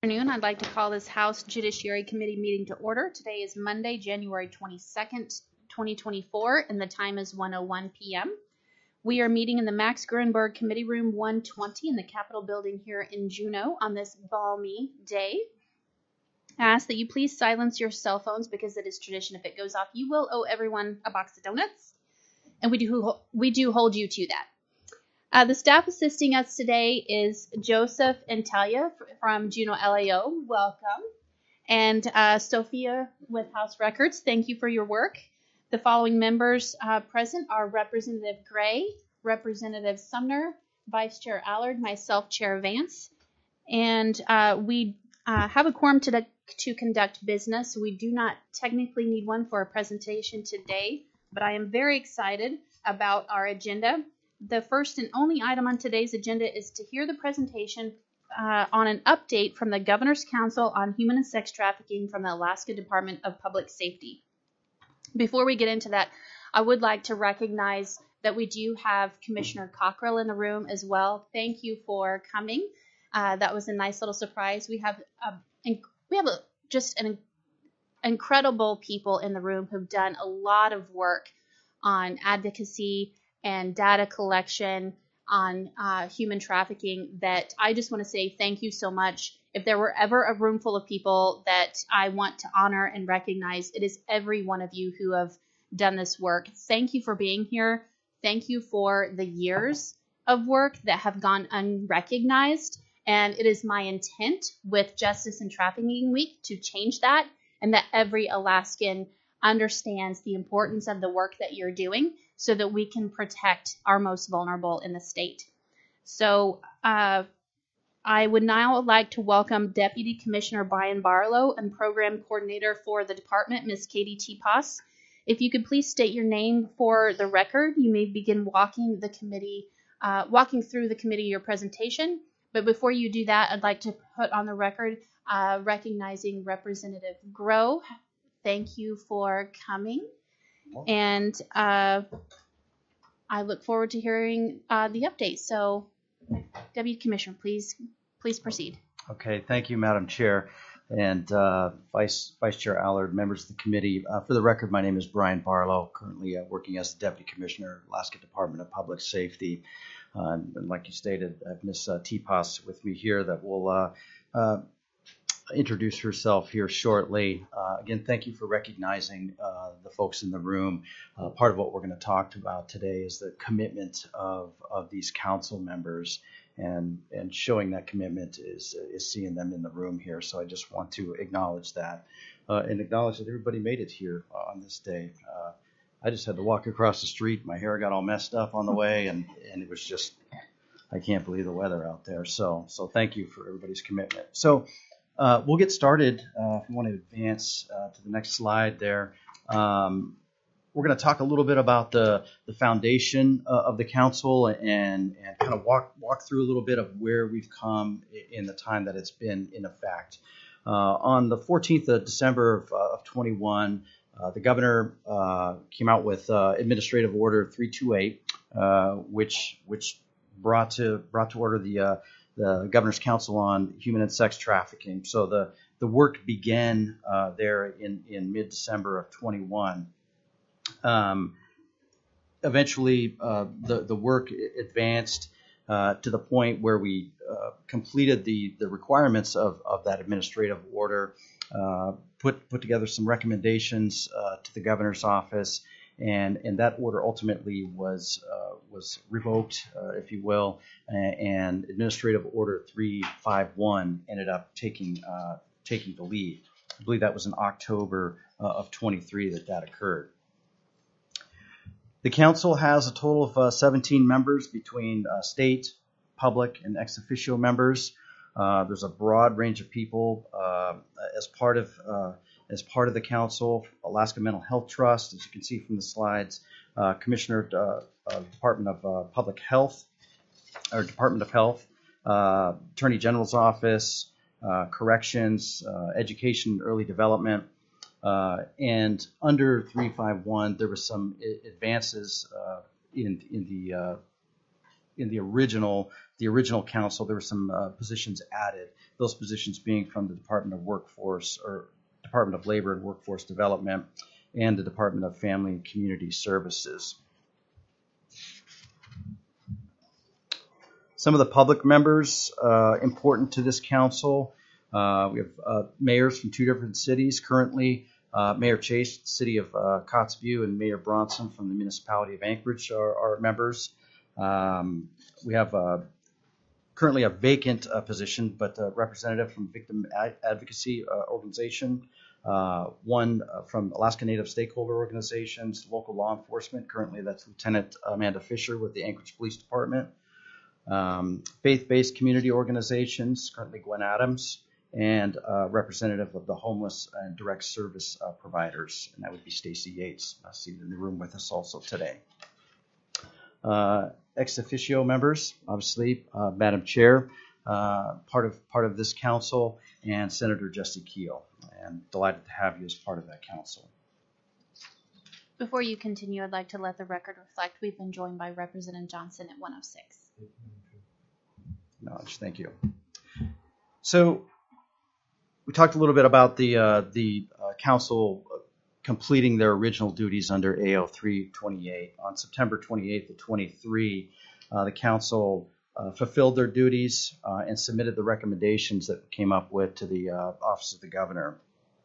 Afternoon. I'd like to call this House Judiciary Committee meeting to order. Today is Monday, January 22nd, 2024, and the time is 1:01 p.m. We are meeting in the Max Gruenberg Committee Room 120 in the Capitol Building here in Juneau on this balmy day. I ask that you please silence your cell phones because it is tradition. If it goes off, you will owe everyone a box of donuts, and we do hold you to that. The staff assisting us today is Joseph and Talia from Juneau LAO. Welcome. And Sophia with House Records. Thank you for your work. The following members present are Representative Gray, Representative Sumner, Vice Chair Allard, myself, Chair Vance. And we have a quorum to conduct business. We do not technically need one for a presentation today, but I am very excited about our agenda. The first and only item on today's agenda is to hear the presentation on an update from the Governor's Council on Human and Sex Trafficking from the Alaska Department of Public Safety. Before we get into that, I would like to recognize that we do have Commissioner Cockrell in the room as well. Thank you for coming. That was a nice little surprise. We have just an incredible people in the room who've done a lot of work on advocacy and data collection on human trafficking that I just want to say thank you so much. If there were ever a room full of people that I want to honor and recognize, it is every one of you who have done this work. Thank you for being here. Thank you for the years of work that have gone unrecognized. And it is my intent with Justice and Trafficking Week to change that, and that every Alaskan understands the importance of the work that you're doing so that we can protect our most vulnerable in the state. So I would now like to welcome Deputy Commissioner Brian Barlow and Program Coordinator for the department, Ms. Katie Tepas. If you could please state your name for the record, you may begin walking through the committee your presentation. But before you do that, I'd like to put on the record recognizing Representative Grow. Thank you for coming. And I look forward to hearing the update. So, Deputy Commissioner, please proceed. Okay, thank you, Madam Chair, and Vice Chair Allard, members of the committee. For the record, my name is Brian Barlow, currently working as the Deputy Commissioner, Alaska Department of Public Safety. And like you stated, I have Ms. Tepas with me here that will introduce herself here shortly. Again, thank you for recognizing the folks in the room. Part of what we're going to talk about today is the commitment of these council members, and showing that commitment is seeing them in the room here. So I just want to acknowledge that and acknowledge that everybody made it here on this day. I just had to walk across the street. My hair got all messed up on the way, and it was just, I can't believe the weather out there. So thank you for everybody's commitment. So we'll get started. If you want to advance to the next slide there. We're going to talk a little bit about the foundation of the council and kind of walk through a little bit of where we've come in the time that it's been in effect. On the 14th of December of 21, the governor came out with Administrative Order 328, which brought to order the Governor's Council on Human and Sex Trafficking. So the work began there in mid-December of 21. Eventually, the work advanced to the point where we completed the requirements of that administrative order, put together some recommendations to the governor's office, and that order ultimately was revoked, if you will, and Administrative Order 351 ended up taking the lead. I believe that was in October of 23 that occurred. The council has a total of 17 members between state, public, and ex officio members. There's a broad range of people as part of the council. Alaska Mental Health Trust, as you can see from the slides, Commissioner Department of Public Health, or Department of Health, Attorney General's Office, Corrections, Education and Early Development. And under 351, there were some advances in in the original council, there were some positions added. Those positions being from the Department of Labor and Workforce Development and the Department of Family and Community Services. Some of the public members important to this council. We have mayors from 2 different cities currently. Mayor Chase, the city of Kotzebue, and Mayor Bronson from the municipality of Anchorage are members. We have currently a vacant position, but a representative from Victim Advocacy Organization, one from Alaska Native Stakeholder Organizations, local law enforcement. Currently, that's Lieutenant Amanda Fisher with the Anchorage Police Department. Faith-based community organizations, currently Gwen Adams, and representative of the homeless and direct service providers, and that would be Stacy Yates, seated in the room with us also today. Ex officio members, obviously, Madam Chair, part of this council, and Senator Jesse Keel, and delighted to have you as part of that council. Before you continue, I'd like to let the record reflect we've been joined by Representative Johnson at 106. Acknowledge. Thank you. So we talked a little bit about the council completing their original duties under AO 328. On September 28th of 23, the council fulfilled their duties and submitted the recommendations that came up with to the Office of the Governor.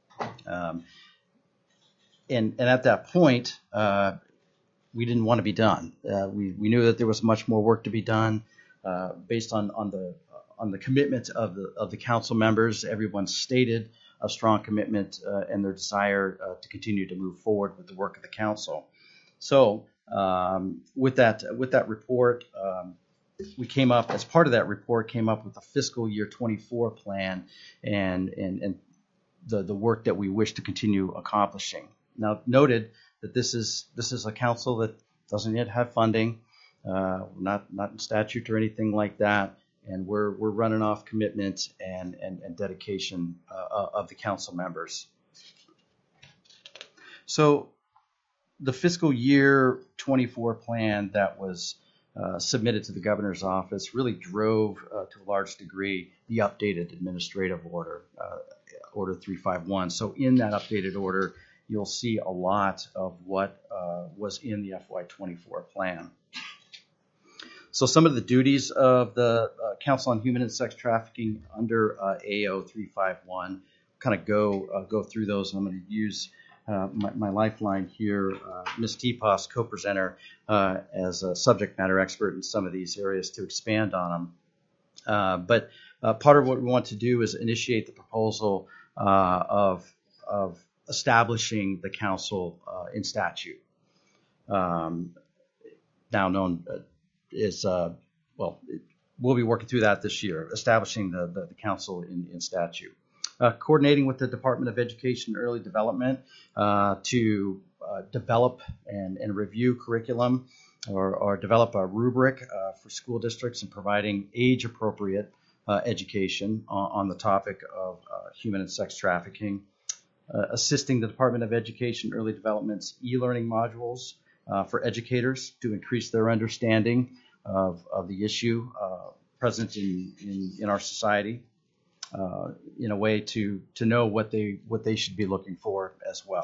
And at that point, we didn't want to be done. We knew that there was much more work to be done based on the commitment of the council members. Everyone stated a strong commitment and their desire to continue to move forward with the work of the council. So with that report, we came up, as part of that report, came up with a fiscal year 24 plan and the work that we wish to continue accomplishing. Now, noted that this is a council that doesn't yet have funding, not in statute or anything like that, and we're running off commitment and dedication of the council members. So the fiscal year 24 plan that was submitted to the governor's office really drove to a large degree the updated administrative order, Order 351. So in that updated order, you'll see a lot of what was in the FY24 plan. So some of the duties of the Council on Human and Sex Trafficking under AO 351, kind of go through those. I'm going to use my lifeline here, Ms. Tepas, co-presenter, as a subject matter expert in some of these areas to expand on them. But part of what we want to do is initiate the proposal of establishing the council in statute, now known as, we'll be working through that this year, establishing the council in statute. Coordinating with the Department of Education and Early Development to develop and review curriculum or develop a rubric for school districts and providing age-appropriate education on the topic of human and sex trafficking. Assisting the Department of Education and Early Development's e-learning modules for educators to increase their understanding of the issue present in our society, in a way to know what they should be looking for as well.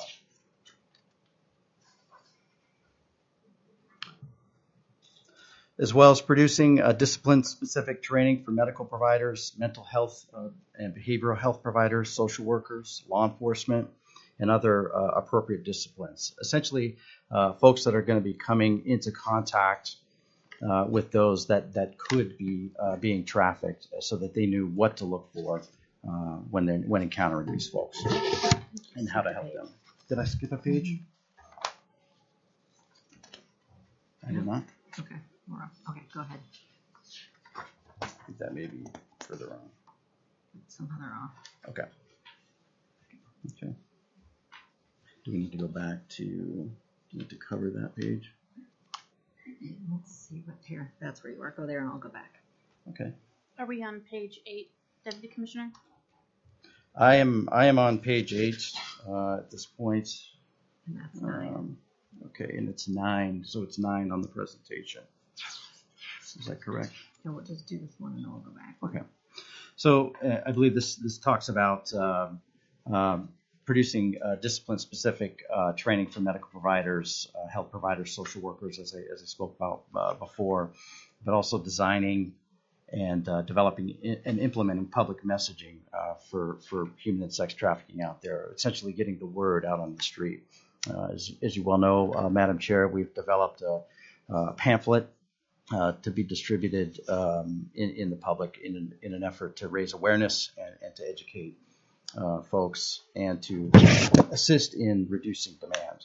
As well as producing discipline-specific training for medical providers, mental health and behavioral health providers, social workers, law enforcement, and other appropriate disciplines. Essentially, folks that are going to be coming into contact with those that could be being trafficked, so that they knew what to look for when encountering these folks and how to help them. Did I skip a page? I did not. Okay. Okay, go ahead. I think that may be further on. Somehow they're off. Okay. Do we need to go back to, do we need to cover that page? Let's see what here. That's where you are. Go there and I'll go back. Okay. Are we on page 8, Deputy Commissioner? I am on page 8 at this point. And that's 9. Okay, and it's 9, so it's 9 on the presentation. Is that correct? So we'll just do this one and then we'll go back. Okay. So I believe this talks about producing discipline-specific training for medical providers, health providers, social workers, as I spoke about before, but also designing and developing and implementing public messaging for human and sex trafficking out there, essentially getting the word out on the street. As you well know, Madam Chair, we've developed a pamphlet to be distributed in the public in an effort to raise awareness and to educate folks and to assist in reducing demand.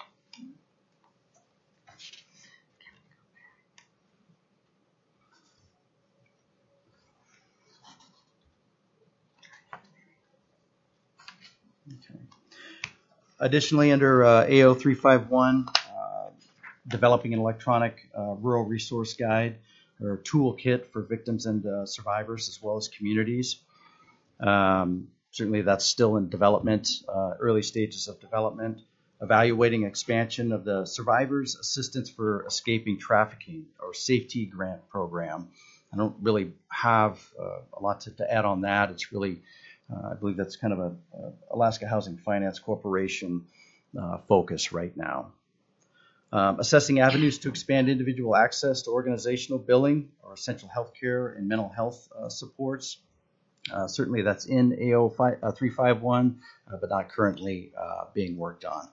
Okay. Additionally, under AO 351, developing an electronic rural resource guide or toolkit for victims and survivors as well as communities. Certainly that's still in development, early stages of development. Evaluating expansion of the Survivors Assistance for Escaping Trafficking or Safety Grant Program. I don't really have a lot to add on that. It's really, I believe that's kind of a Alaska Housing Finance Corporation focus right now. Assessing avenues to expand individual access to organizational billing or essential health care and mental health supports. Certainly that's in AO 351, but not currently being worked on.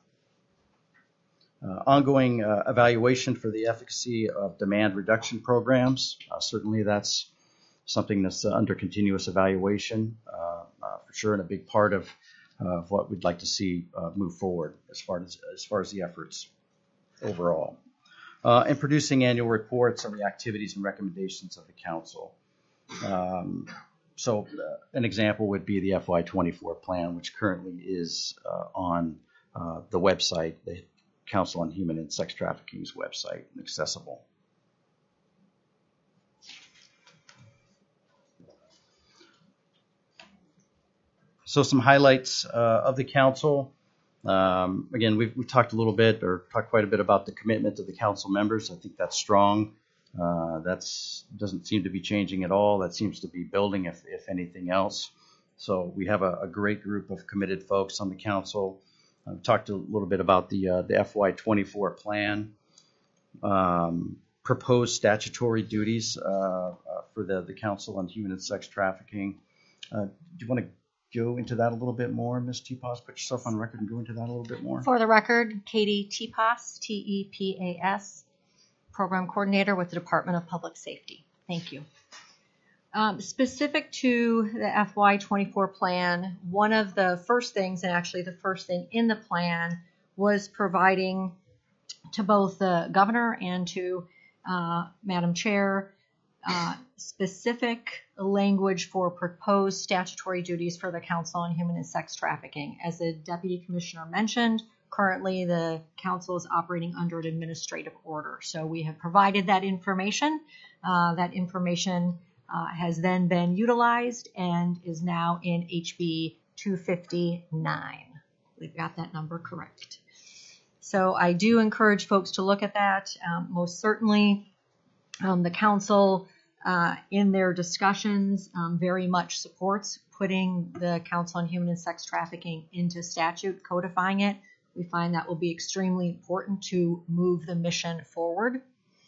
Ongoing evaluation for the efficacy of demand reduction programs. Certainly that's something that's under continuous evaluation for sure, and a big part of what we'd like to see move forward as far as the efforts overall. And producing annual reports on the activities and recommendations of the council. So an example would be the FY24 plan, which currently is on the website, the Council on Human and Sex Trafficking's website, and accessible. So some highlights of the council. Again, we've talked a little bit, or talked quite a bit about the commitment of the council members. I think that's strong. Doesn't seem to be changing at all. That seems to be building, if anything else. So we have a great group of committed folks on the council. I've talked a little bit about the FY24 plan, proposed statutory duties for the Council on Human and Sex Trafficking. Do you want to go into that a little bit more, Ms. Tepas? Put yourself on record and go into that a little bit more. For the record, Katie Tepas, Tepas, Program Coordinator with the Department of Public Safety. Thank you. Specific to the FY24 plan, one of the first things, and actually the first thing in the plan, was providing to both the governor and to Madam Chair specific language for proposed statutory duties for the Council on Human and Sex Trafficking. As the Deputy Commissioner mentioned, currently the council is operating under an administrative order. So we have provided that information. That information has then been utilized and is now in HB 259. We've got that number correct. So I do encourage folks to look at that. Most certainly the council in their discussions very much supports putting the Council on Human and Sex Trafficking into statute, codifying it. We find that will be extremely important to move the mission forward.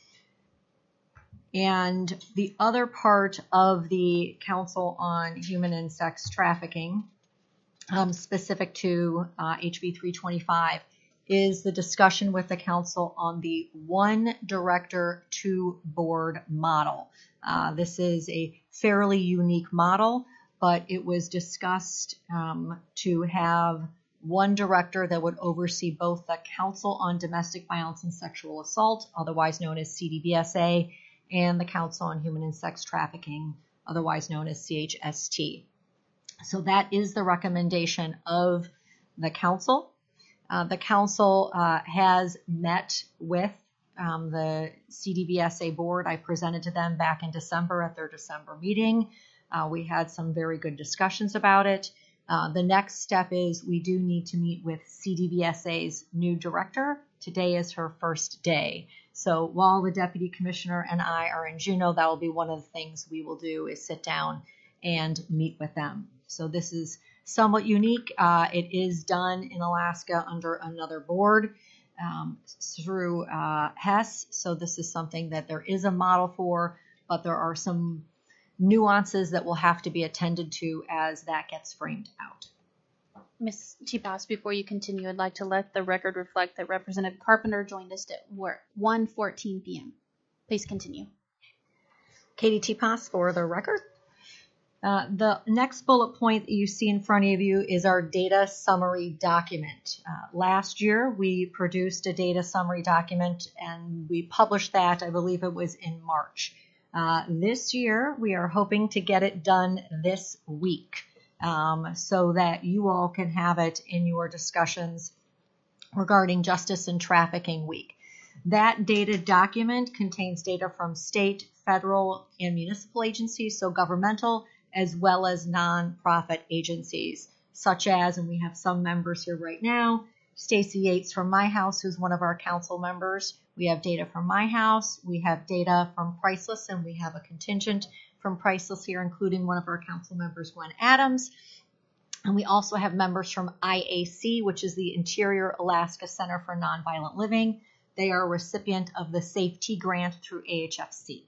And the other part of the Council on Human and Sex Trafficking, specific to HB 325, is the discussion with the council on the one director, two board model. This is a fairly unique model, but it was discussed to have one director that would oversee both the Council on Domestic Violence and Sexual Assault, otherwise known as CDVSA, and the Council on Human and Sex Trafficking, otherwise known as CHST. So that is the recommendation of the council. The council has met with the CDVSA board. I presented to them back in December at their December meeting. We had some very good discussions about it. The next step is we do need to meet with CDVSA's new director. Today is her first day. So while the deputy commissioner and I are in Juneau, that will be one of the things we will do is sit down and meet with them. So this is somewhat unique. It is done in Alaska under another board through Hess. So this is something that there is a model for, but there are some nuances that will have to be attended to as that gets framed out. Ms. Tipas, before you continue, I'd like to let the record reflect that Representative Carpenter joined us at 1:14 p.m. Please continue. Katie Tipas for the record. The next bullet point that you see in front of you is our data summary document. Last year, we produced a data summary document and we published that, I believe it was in March. This year, we are hoping to get it done this week so that you all can have it in your discussions regarding Justice and Trafficking Week. That data document contains data from state, federal, and municipal agencies, so governmental, as well as nonprofit agencies, such as, and we have some members here right now, Stacy Yates from My House, who's one of our council members. We have data from My House, we have data from Priceless, and we have a contingent from Priceless here, including one of our council members, Gwen Adams. And we also have members from IAC, which is the Interior Alaska Center for Nonviolent Living. They are a recipient of the Safety Grant through AHFC.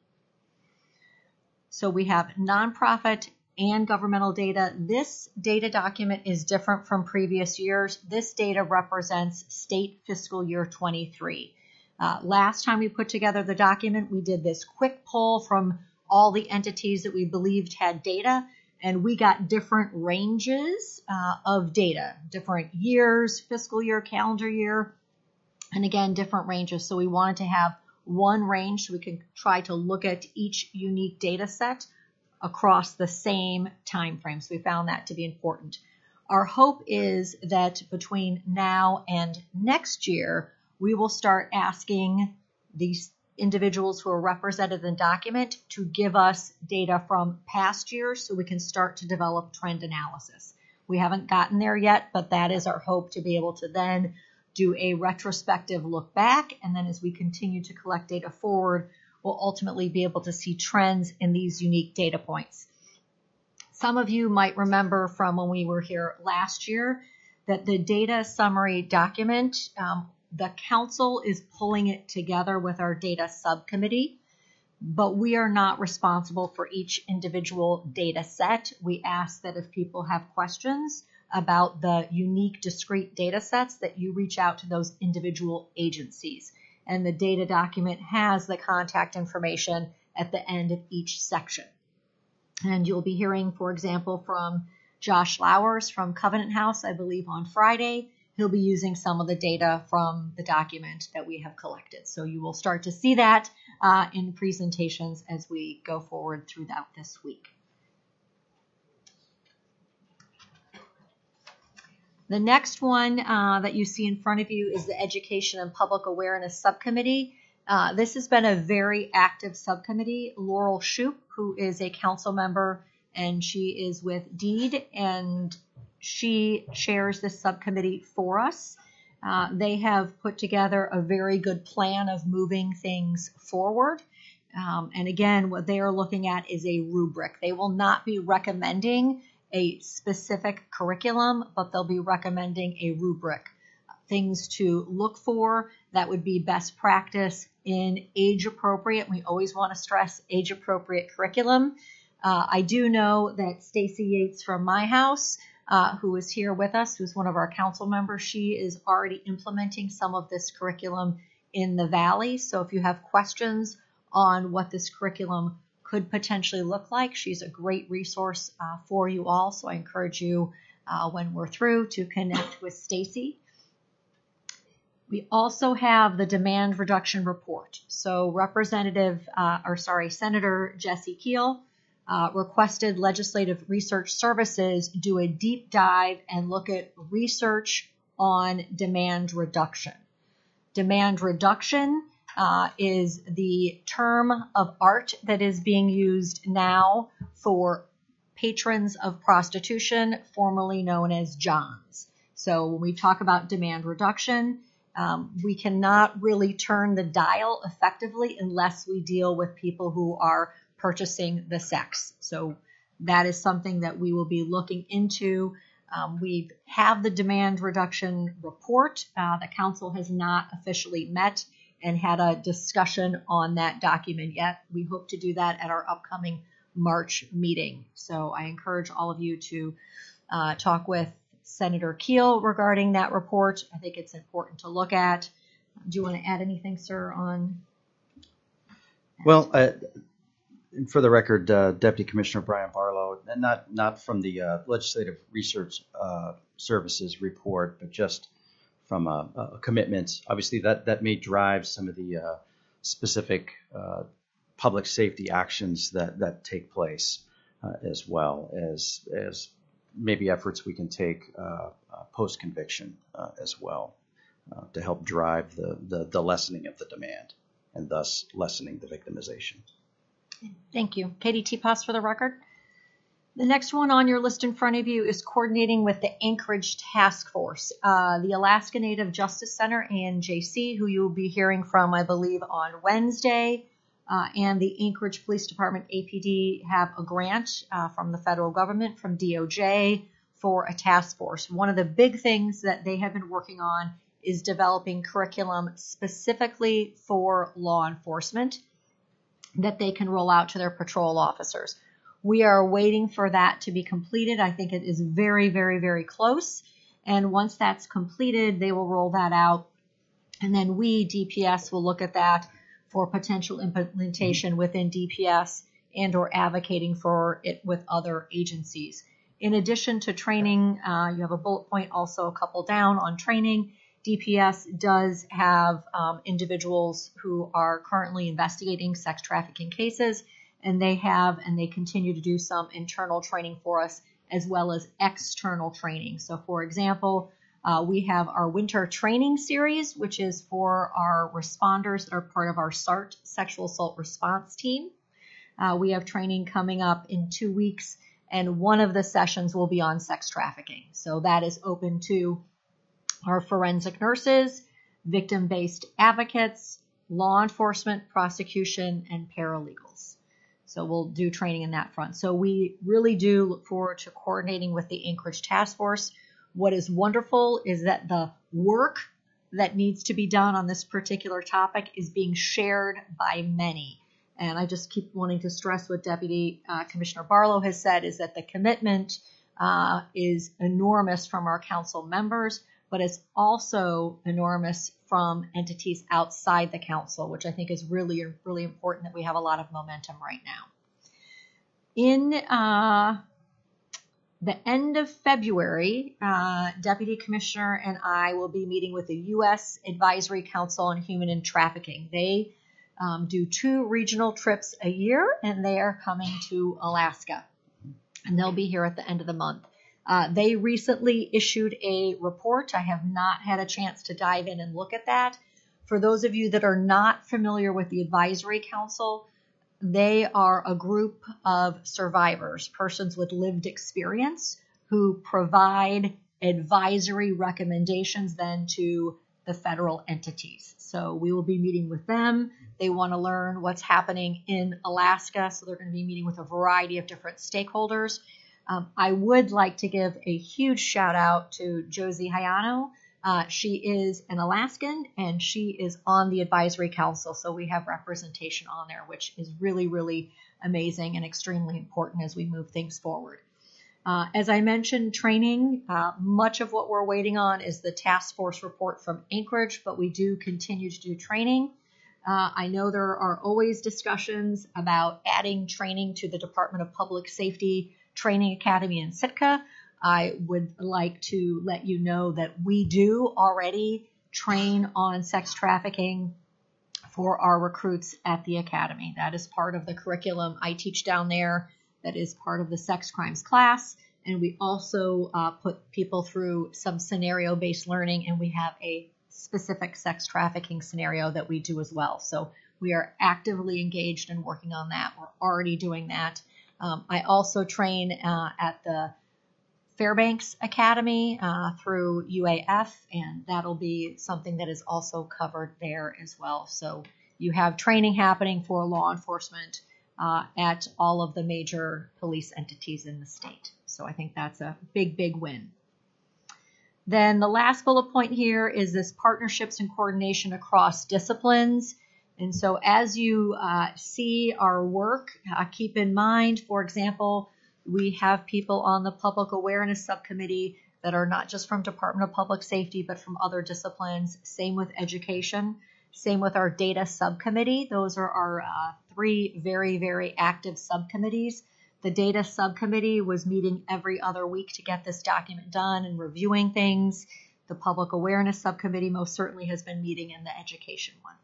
So we have nonprofit and governmental data. This data document is different from previous years. This data represents state fiscal year 23. Last time we put together the document, we did this quick poll from all the entities that we believed had data, and we got different ranges of data, different years, fiscal year, calendar year, and again, different ranges. So we wanted to have one range so we can try to look at each unique data set across the same time frame. So we found that to be important. Our hope is that between now and next year, we will start asking these individuals who are represented in the document to give us data from past years so we can start to develop trend analysis. We haven't gotten there yet, but that is our hope, to be able to then do a retrospective look back, and then as we continue to collect data forward, we'll ultimately be able to see trends in these unique data points. Some of you might remember from when we were here last year that the data summary document, the council is pulling it together with our data subcommittee, but we are not responsible for each individual data set. We ask that if people have questions about the unique discrete data sets, that you reach out to those individual agencies. And the data document has the contact information at the end of each section. And you'll be hearing, for example, from Josh Lowers from Covenant House, I believe on Friday. He'll be using some of the data from the document that we have collected. So you will start to see that in presentations as we go forward throughout this week. The next one that you see in front of you is the Education and Public Awareness Subcommittee. This has been a very active subcommittee. Laurel Shoup, who is a council member, and she is with DEED, and she chairs this subcommittee for us. They have put together a very good plan of moving things forward. And again, what they are looking at is a rubric. They will not be recommending a specific curriculum, but they'll be recommending a rubric. Things to look for that would be best practice in age-appropriate. We always want to stress age-appropriate curriculum. I do know that Stacy Yates from My House, who is here with us, who's one of our council members, she is already implementing some of this curriculum in the Valley. So if you have questions on what this curriculum could potentially look like, she's a great resource for you all. So I encourage you when we're through to connect with Stacy. We also have the demand reduction report. So Senator Jesse Keel requested Legislative Research Services do a deep dive and look at research on demand reduction. Demand reduction is the term of art that is being used now for patrons of prostitution, formerly known as Johns. So when we talk about demand reduction, We cannot really turn the dial effectively unless we deal with people who are purchasing the sex. So that is something that we will be looking into. We have the demand reduction report. The council has not officially met and had a discussion on that document yet. We hope to do that at our upcoming March meeting. So I encourage all of you to talk with Senator Keel regarding that report. I think it's important to look at. Do you want to add anything, sir, on? Well, for the record, Deputy Commissioner Brian Barlow, not from the Legislative Research Services report, but just from a commitment. Obviously, that may drive some of the specific public safety actions that take place, as well as maybe efforts we can take post-conviction as well, to help drive the lessening of the demand and thus lessening the victimization. Thank you. Katie Tepas for the record. The next one on your list in front of you is coordinating with the Anchorage Task Force. The Alaska Native Justice Center, ANJC, who you'll be hearing from, I believe, on Wednesday, and the Anchorage Police Department, APD, have a grant from the federal government, from DOJ, for a task force. One of the big things that they have been working on is developing curriculum specifically for law enforcement that they can roll out to their patrol officers. We are waiting for that to be completed. I think it is very, very, very close. And once that's completed, they will roll that out. And then we, DPS, will look at that for potential implementation within DPS and or advocating for it with other agencies. In addition to training, you have a bullet point also a couple down on training. DPS does have individuals who are currently investigating sex trafficking cases, and they continue to do some internal training for us as well as external training. So, for example, we have our winter training series, which is for our responders that are part of our SART, Sexual Assault Response Team. We have training coming up in 2 weeks, and one of the sessions will be on sex trafficking. So that is open to our forensic nurses, victim-based advocates, law enforcement, prosecution, and paralegals. So we'll do training in that front. So we really do look forward to coordinating with the Anchorage Task Force. What is wonderful is that the work that needs to be done on this particular topic is being shared by many. And I just keep wanting to stress what Deputy Commissioner Barlow has said, is that the commitment is enormous from our council members, but it's also enormous from entities outside the council, which I think is really, really important that we have a lot of momentum right now. In the end of February, Deputy Commissioner and I will be meeting with the U.S. Advisory Council on Human Trafficking. They do 2 regional trips a year, and they are coming to Alaska, and they'll be here at the end of the month. They recently issued a report. I have not had a chance to dive in and look at that. For those of you that are not familiar with the Advisory Council, they are a group of survivors, persons with lived experience, who provide advisory recommendations then to the federal entities. So we will be meeting with them. They want to learn what's happening in Alaska, so they're going to be meeting with a variety of different stakeholders. I would like to give a huge shout out to Josie Hayano. She is an Alaskan, and she is on the Advisory Council, so we have representation on there, which is really, really amazing and extremely important as we move things forward. As I mentioned, training, much of what we're waiting on is the task force report from Anchorage, but we do continue to do training. I know there are always discussions about adding training to the Department of Public Safety Training Academy in Sitka. I would like to let you know that we do already train on sex trafficking for our recruits at the academy. That is part of the curriculum I teach down there. That is part of the sex crimes class. And we also put people through some scenario-based learning, and we have a specific sex trafficking scenario that we do as well. So we are actively engaged and working on that. We're already doing that. I also train at the Fairbanks Academy through UAF, and that'll be something that is also covered there as well. So you have training happening for law enforcement at all of the major police entities in the state. So I think that's a big, big win. Then the last bullet point here is this partnerships and coordination across disciplines. And so as you see our work, keep in mind, for example, we have people on the Public Awareness Subcommittee that are not just from Department of Public Safety, but from other disciplines. Same with education. Same with our Data Subcommittee. Those are our 3 very, very active subcommittees. The Data Subcommittee was meeting every other week to get this document done and reviewing things. The Public Awareness Subcommittee most certainly has been meeting in the education one.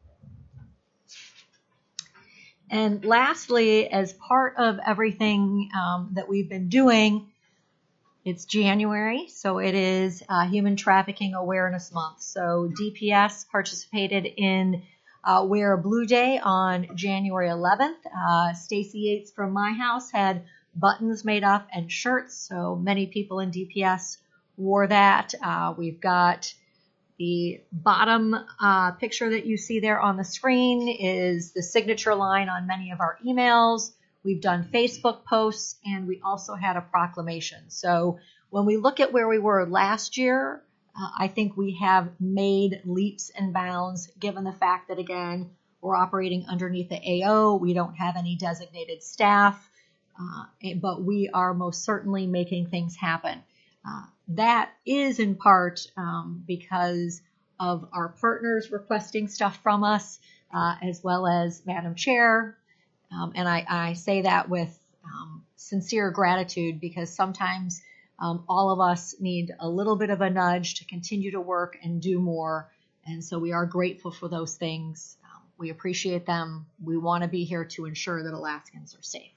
And lastly, as part of everything that we've been doing, it's January, so it is Human Trafficking Awareness Month. So DPS participated in Wear a Blue Day on January 11th. Stacy Yates from my house had buttons made up and shirts, so many people in DPS wore that. We've got the bottom picture that you see there on the screen is the signature line on many of our emails. We've done Facebook posts, and we also had a proclamation. So when we look at where we were last year, I think we have made leaps and bounds, given the fact that, again, we're operating underneath the AO. We don't have any designated staff, but we are most certainly making things happen. That is in part because of our partners requesting stuff from us, as well as Madam Chair. And I say that with sincere gratitude, because sometimes all of us need a little bit of a nudge to continue to work and do more. And so we are grateful for those things. We appreciate them. We want to be here to ensure that Alaskans are safe.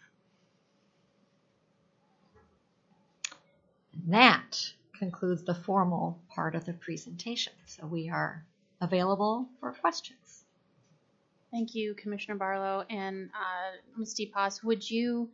And that concludes the formal part of the presentation. So we are available for questions. Thank you, Commissioner Barlow. And Ms. DePaz, would you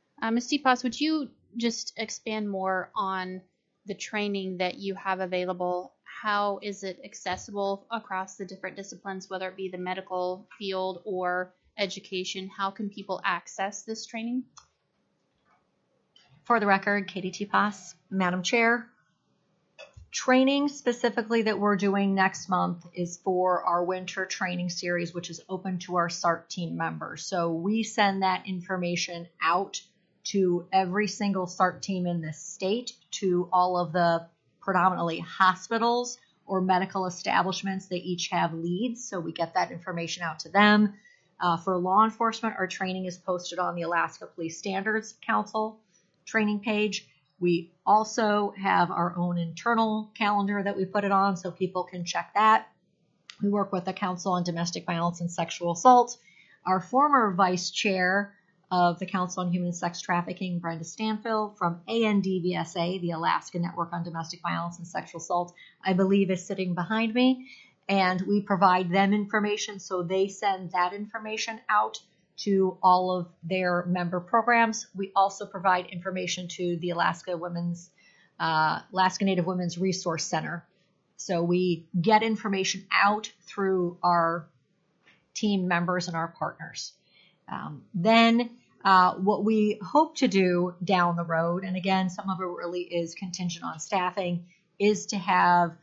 just expand more on the training that you have available? How is it accessible across the different disciplines, whether it be the medical field or education? How can people access this training? For the record, Katie Tipas, Madam Chair. Training specifically that we're doing next month is for our winter training series, which is open to our SART team members. So we send that information out to every single SART team in this state, to all of the predominantly hospitals or medical establishments. They each have leads, so we get that information out to them. For law enforcement, our training is posted on the Alaska Police Standards Council training page. We also have our own internal calendar that we put it on, so people can check that. We work with the Council on Domestic Violence and Sexual Assault. Our former vice chair of the Council on Human Sex Trafficking, Brenda Stanfield, from ANDVSA, the Alaska Network on Domestic Violence and Sexual Assault, I believe is sitting behind me. And we provide them information, so they send that information out to all of their member programs. We also provide information to the Alaska Native Women's Resource Center. So we get information out through our team members and our partners. Then what we hope to do down the road, and again, some of it really is contingent on staffing, is to have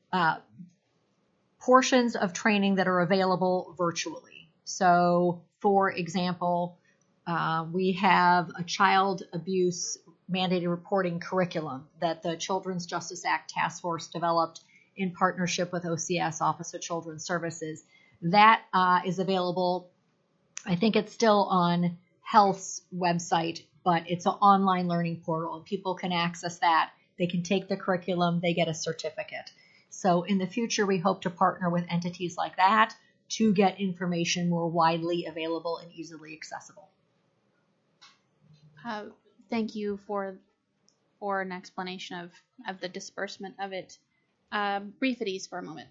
portions of training that are available virtually. So, for example, we have a child abuse mandated reporting curriculum that the Children's Justice Act Task Force developed in partnership with OCS, Office of Children's Services. That is available. I think it's still on Health's website, but it's an online learning portal, and people can access that. They can take the curriculum, they get a certificate. So in the future, we hope to partner with entities like that to get information more widely available and easily accessible. Thank you for an explanation of the disbursement of it. Brief at ease for a moment.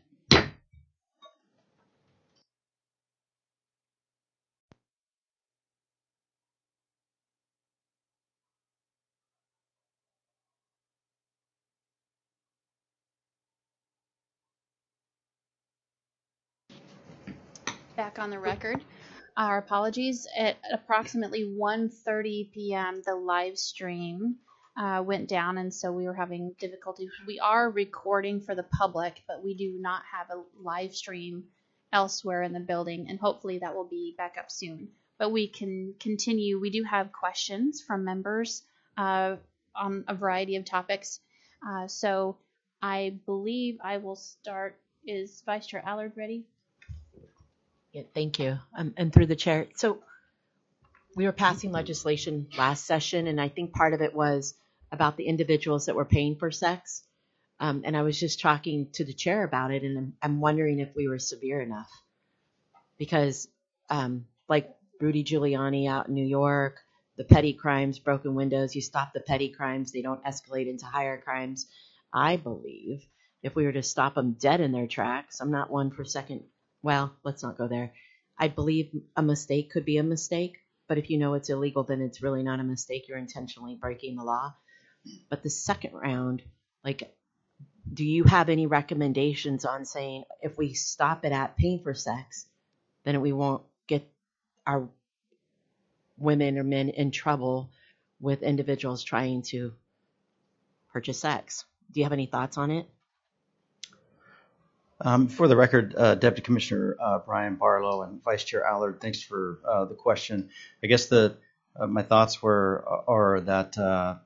Back on the record. Our apologies. At approximately 1:30 p.m., the live stream went down, and so we were having difficulty. We are recording for the public, but we do not have a live stream elsewhere in the building, and hopefully that will be back up soon. But we can continue. We do have questions from members on a variety of topics. So I believe I will start. Is Vice Chair Allard ready? Yeah, thank you. And through the chair. So we were passing legislation last session, and I think part of it was about the individuals that were paying for sex. And I was just talking to the chair about it, and I'm wondering if we were severe enough. Because like Rudy Giuliani out in New York, the petty crimes, broken windows, you stop the petty crimes, they don't escalate into higher crimes. I believe if we were to stop them dead in their tracks, I'm not one for second. Well, let's not go there. I believe a mistake could be a mistake, but if you know it's illegal, then it's really not a mistake. You're intentionally breaking the law. But the second round, like, do you have any recommendations on saying if we stop it at paying for sex, then we won't get our women or men in trouble with individuals trying to purchase sex? Do you have any thoughts on it? For the record, Deputy Commissioner Brian Barlow and Vice Chair Allard, thanks for the question. I guess my thoughts are that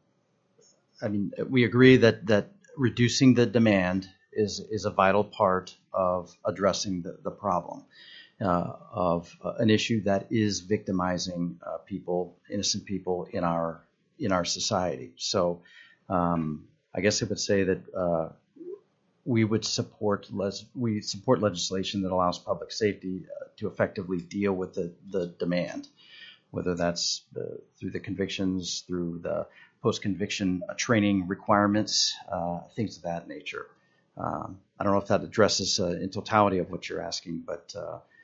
we agree that reducing the demand is a vital part of addressing the problem of an issue that is victimizing people, innocent people in our society. So I guess I would say that we would support legislation that allows public safety to effectively deal with the demand, whether that's through the convictions, through the post-conviction training requirements, things of that nature. I don't know if that addresses in totality of what you're asking, but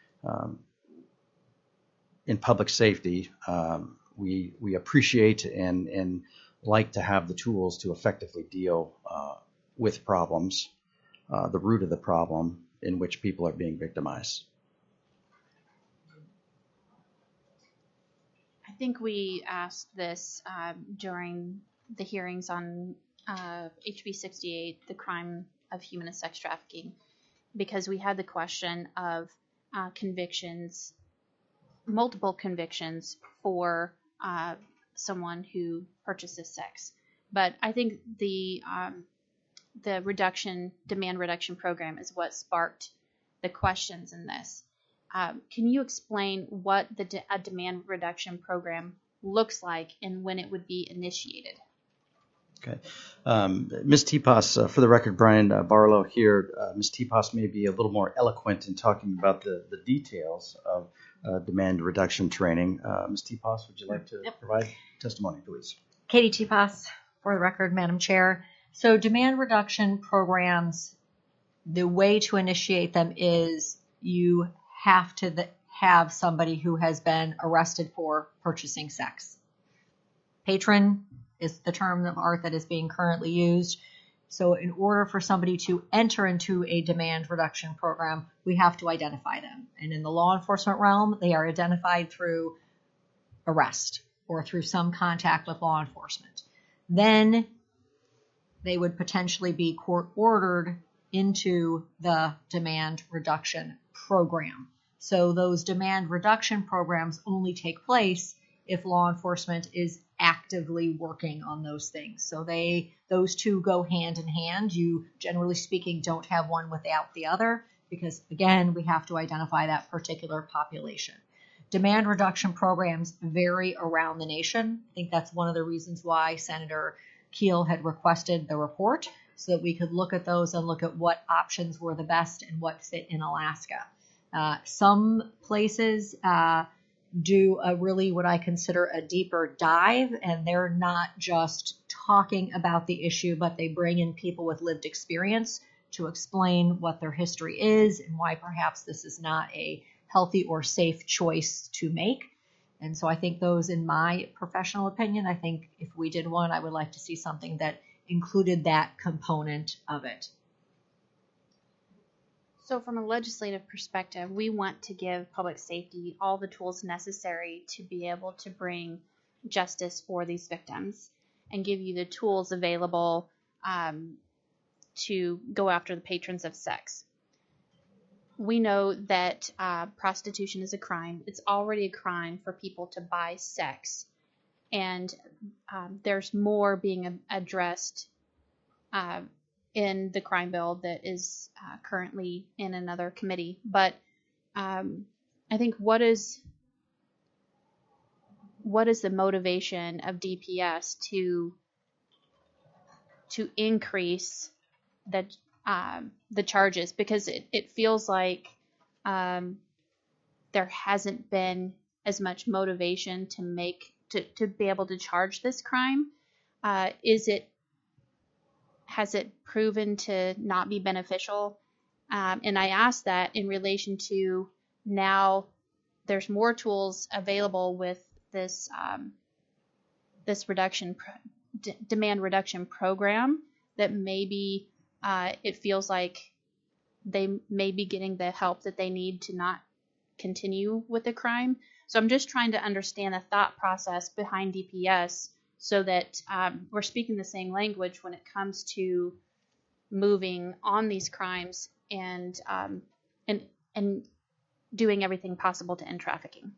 in public safety, we appreciate and like to have the tools to effectively deal with problems, the root of the problem in which people are being victimized. I think we asked this during the hearings on HB 68, the crime of human and sex trafficking, because we had the question of convictions, multiple convictions for someone who purchases sex. But I think the demand reduction program is what sparked the questions in this. Can you explain what a demand reduction program looks like and when it would be initiated? Okay. Ms. Tipas, for the record, Brian Barlow here. Ms. Tipas may be a little more eloquent in talking about the details of demand reduction training. Ms. Tipas, would you like to provide testimony, please? Katie Tipas, for the record, Madam Chair. So demand reduction programs, the way to initiate them is you have to have somebody who has been arrested for purchasing sex. Patron is the term of art that is being currently used. So in order for somebody to enter into a demand reduction program, we have to identify them. And in the law enforcement realm, they are identified through arrest or through some contact with law enforcement. Then they would potentially be court ordered into the demand reduction program. So those demand reduction programs only take place if law enforcement is actively working on those things. So those two go hand in hand. You, generally speaking, don't have one without the other because, again, we have to identify that particular population. Demand reduction programs vary around the nation. I think that's one of the reasons why Senator Keel had requested the report, so that we could look at those and look at what options were the best and what fit in Alaska. Some places do a really what I consider a deeper dive, and they're not just talking about the issue, but they bring in people with lived experience to explain what their history is and why perhaps this is not a healthy or safe choice to make. And so I think those, in my professional opinion, I think if we did one, I would like to see something that included that component of it. So from a legislative perspective, we want to give public safety all the tools necessary to be able to bring justice for these victims and give you the tools available to go after the patrons of sex. We know that prostitution is a crime. It's already a crime for people to buy sex. And there's more being addressed in the crime bill that is currently in another committee. But I think what is the motivation of DPS to increase the charges? Because it feels like there hasn't been as much motivation to be able to charge this crime. Has it proven to not be beneficial? And I ask that in relation to now there's more tools available with this this demand reduction program that maybe it feels like they may be getting the help that they need to not continue with the crime. So I'm just trying to understand the thought process behind DPS so that we're speaking the same language when it comes to moving on these crimes and doing everything possible to end trafficking.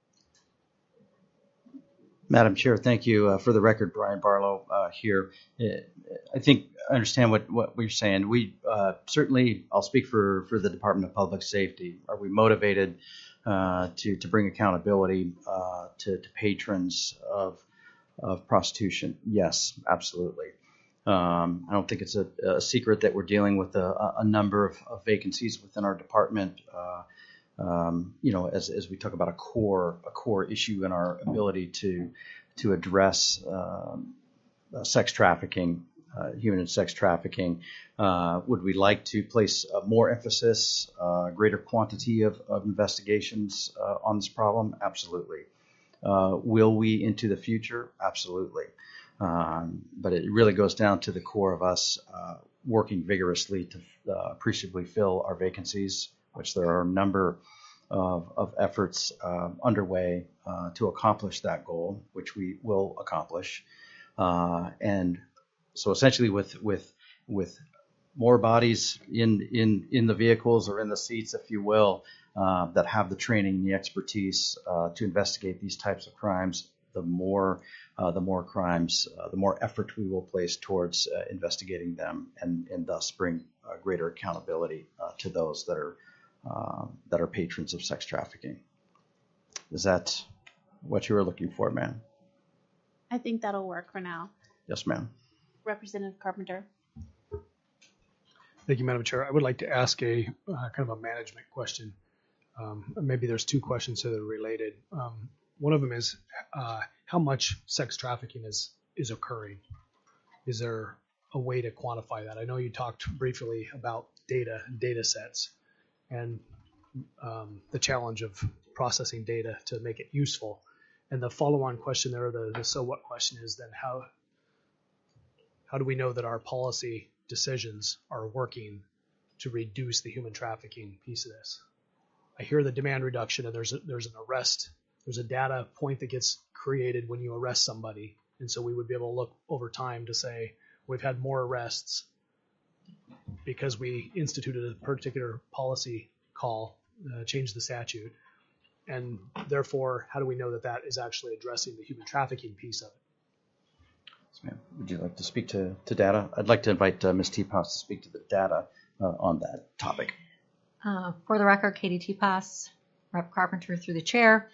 Madam Chair, thank you. For the record, Brian Barlow here. I think I understand what we're saying. We certainly, I'll speak for the Department of Public Safety. Are we motivated to bring accountability to patrons of prostitution? Yes, absolutely. I don't think it's a secret that we're dealing with a number of vacancies within our department. As we talk about a core issue in our ability to address sex trafficking, human and sex trafficking. Would we like to place more emphasis, greater quantity of investigations on this problem? Absolutely. Will we into the future? Absolutely. But it really goes down to the core of us working vigorously to appreciably fill our vacancies, which there are a number of efforts underway to accomplish that goal, which we will accomplish. And so essentially with more bodies in the vehicles or in the seats, if you will, that have the training, the expertise to investigate these types of crimes, the more crimes, the more effort we will place towards investigating them, and thus bring greater accountability to those that are patrons of sex trafficking. Is that what you were looking for, ma'am? I think that'll work for now. Yes, ma'am. Representative Carpenter. Thank you, Madam Chair. I would like to ask a kind of a management question. Maybe there's two questions that are related. One of them is how much sex trafficking is occurring? Is there a way to quantify that? I know you talked briefly about data sets, and the challenge of processing data to make it useful. And the follow-on question there, the so what question is then how do we know that our policy decisions are working to reduce the human trafficking piece of this? I hear the demand reduction, and there's an arrest. There's a data point that gets created when you arrest somebody. And so we would be able to look over time to say, we've had more arrests because we instituted a particular policy call, changed the statute. And therefore, how do we know that that is actually addressing the human trafficking piece of it? Yes, ma'am. Would you like to speak to data? I'd like to invite Ms. Tepas to speak to the data on that topic. For the record, Katie Tepas, Rep. Carpenter through the chair.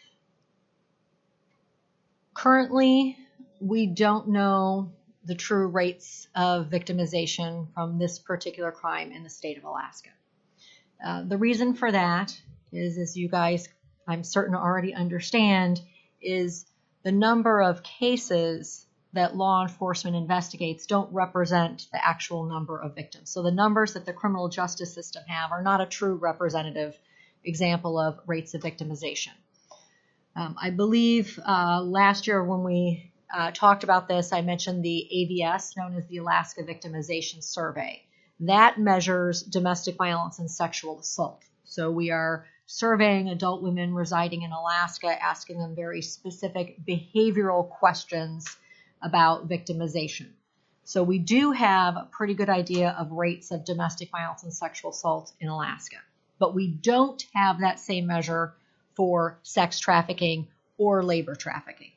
Currently, we don't know the true rates of victimization from this particular crime in the state of Alaska. The reason for that is, as you guys, I'm certain, already understand, is the number of cases that law enforcement investigates don't represent the actual number of victims. So the numbers that the criminal justice system have are not a true representative example of rates of victimization. I believe last year when we talked about this, I mentioned the AVS, known as the Alaska Victimization Survey. That measures domestic violence and sexual assault. So we are surveying adult women residing in Alaska, asking them very specific behavioral questions about victimization. So we do have a pretty good idea of rates of domestic violence and sexual assault in Alaska, but we don't have that same measure for sex trafficking or labor trafficking.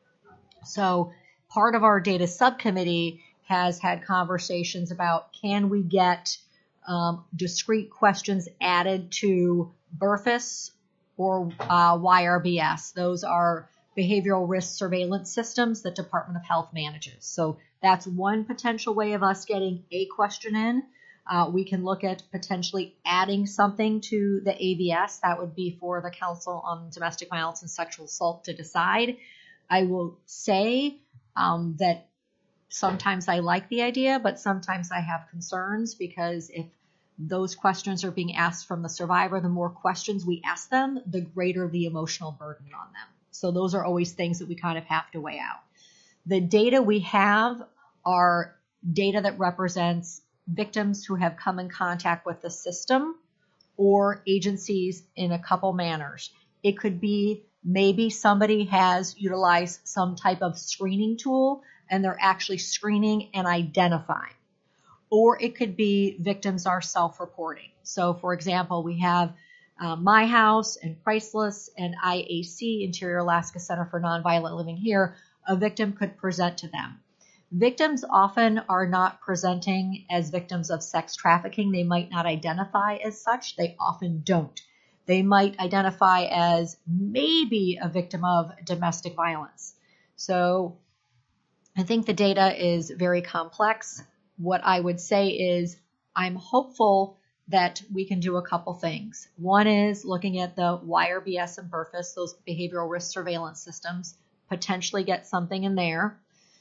So part of our data subcommittee has had conversations about, can we get discrete questions added to BRFIS or YRBS. Those are behavioral risk surveillance systems that Department of Health manages. So that's one potential way of us getting a question in. We can look at potentially adding something to the AVS. That would be for the Council on Domestic Violence and Sexual Assault to decide. I will say that sometimes I like the idea, but sometimes I have concerns, because if those questions are being asked from the survivor, the more questions we ask them, the greater the emotional burden on them. So those are always things that we kind of have to weigh out. The data we have are data that represents victims who have come in contact with the system or agencies in a couple manners. It could be maybe somebody has utilized some type of screening tool and they're actually screening and identifying. Or it could be victims are self-reporting. So, for example, we have My House and Priceless and IAC, Interior Alaska Center for Nonviolent Living here. A victim could present to them. Victims often are not presenting as victims of sex trafficking. They might not identify as such. They often don't. They might identify as maybe a victim of domestic violence. So I think the data is very complex. What I would say is I'm hopeful that we can do a couple things. One is looking at the YRBS and BRFIS, those behavioral risk surveillance systems, potentially get something in there.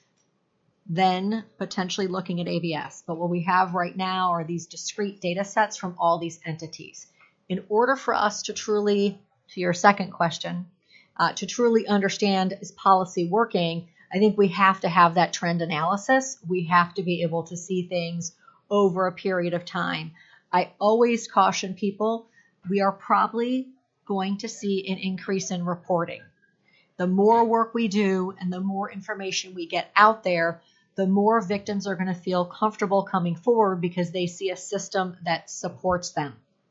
Then potentially looking at AVS. But what we have right now are these discrete data sets from all these entities. In order for us to truly, to your second question, to truly understand is policy working, I think we have to have that trend analysis. We have to be able to see things over a period of time. I always caution people, we are probably going to see an increase in reporting. The more work we do and the more information we get out there, the more victims are going to feel comfortable coming forward because they see a system that supports them.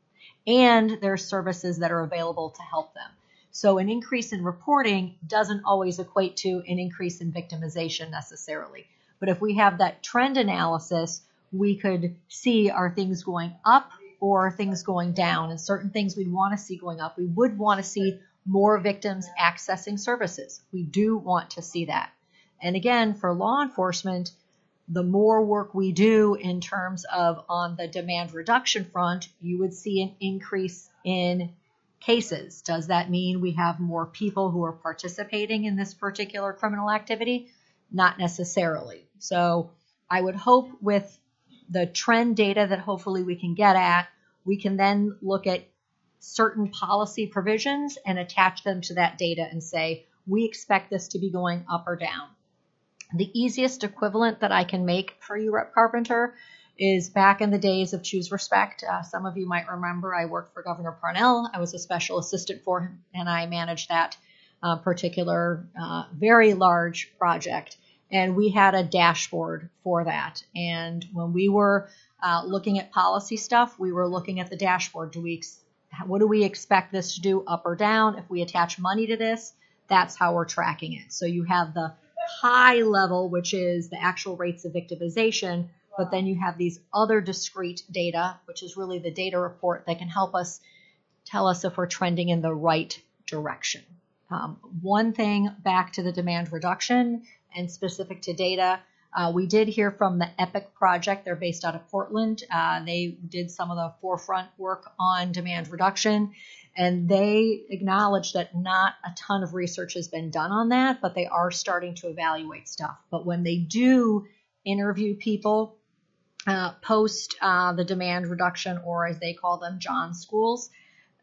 And there are services that are available to help them. So an increase in reporting doesn't always equate to an increase in victimization necessarily. But if we have that trend analysis, we could see, are things going up or are things going down? And certain things we'd want to see going up. We would want to see more victims accessing services. We do want to see that. And again, for law enforcement, the more work we do in terms of on the demand reduction front, you would see an increase in cases. Does that mean we have more people who are participating in this particular criminal activity? Not necessarily. So I would hope with the trend data that hopefully we can get at, we can then look at certain policy provisions and attach them to that data and say, we expect this to be going up or down. The easiest equivalent that I can make for you, Rep. Carpenter, is back in the days of Choose Respect. Some of you might remember I worked for Governor Parnell. I was a special assistant for him, and I managed that particular very large project. And we had a dashboard for that. And when we were looking at policy stuff, we were looking at the dashboard. What do we expect this to do, up or down? If we attach money to this, that's how we're tracking it. So you have the high level, which is the actual rates of victimization, but then you have these other discrete data, which is really the data report that can help us tell us if we're trending in the right direction. One thing back to the demand reduction and specific to data, we did hear from the EPIC project. They're based out of Portland. They did some of the forefront work on demand reduction, and they acknowledged that not a ton of research has been done on that, but they are starting to evaluate stuff. But when they do interview people post the demand reduction, or as they call them, John schools,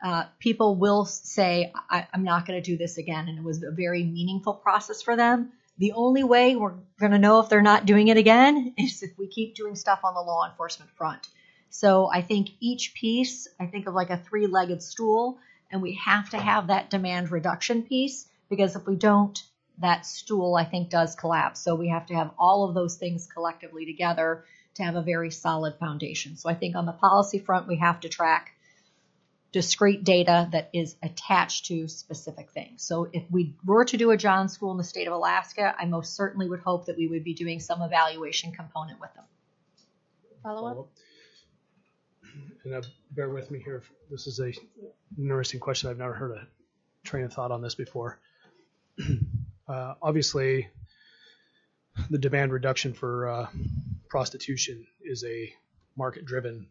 people will say, I'm not going to do this again. And it was a very meaningful process for them The only way we're going to know if they're not doing it again is if we keep doing stuff on the law enforcement front. So I think each piece, I think of like a three-legged stool, and we have to have that demand reduction piece, because if we don't, that stool, I think, does collapse. So we have to have all of those things collectively together to have a very solid foundation. So I think on the policy front, we have to track discrete data that is attached to specific things. So if we were to do a John School in the state of Alaska, I most certainly would hope that we would be doing some evaluation component with them. Follow up? And bear with me here. This is an interesting question. I've never heard a train of thought on this before. Obviously, the demand reduction for prostitution is a market-driven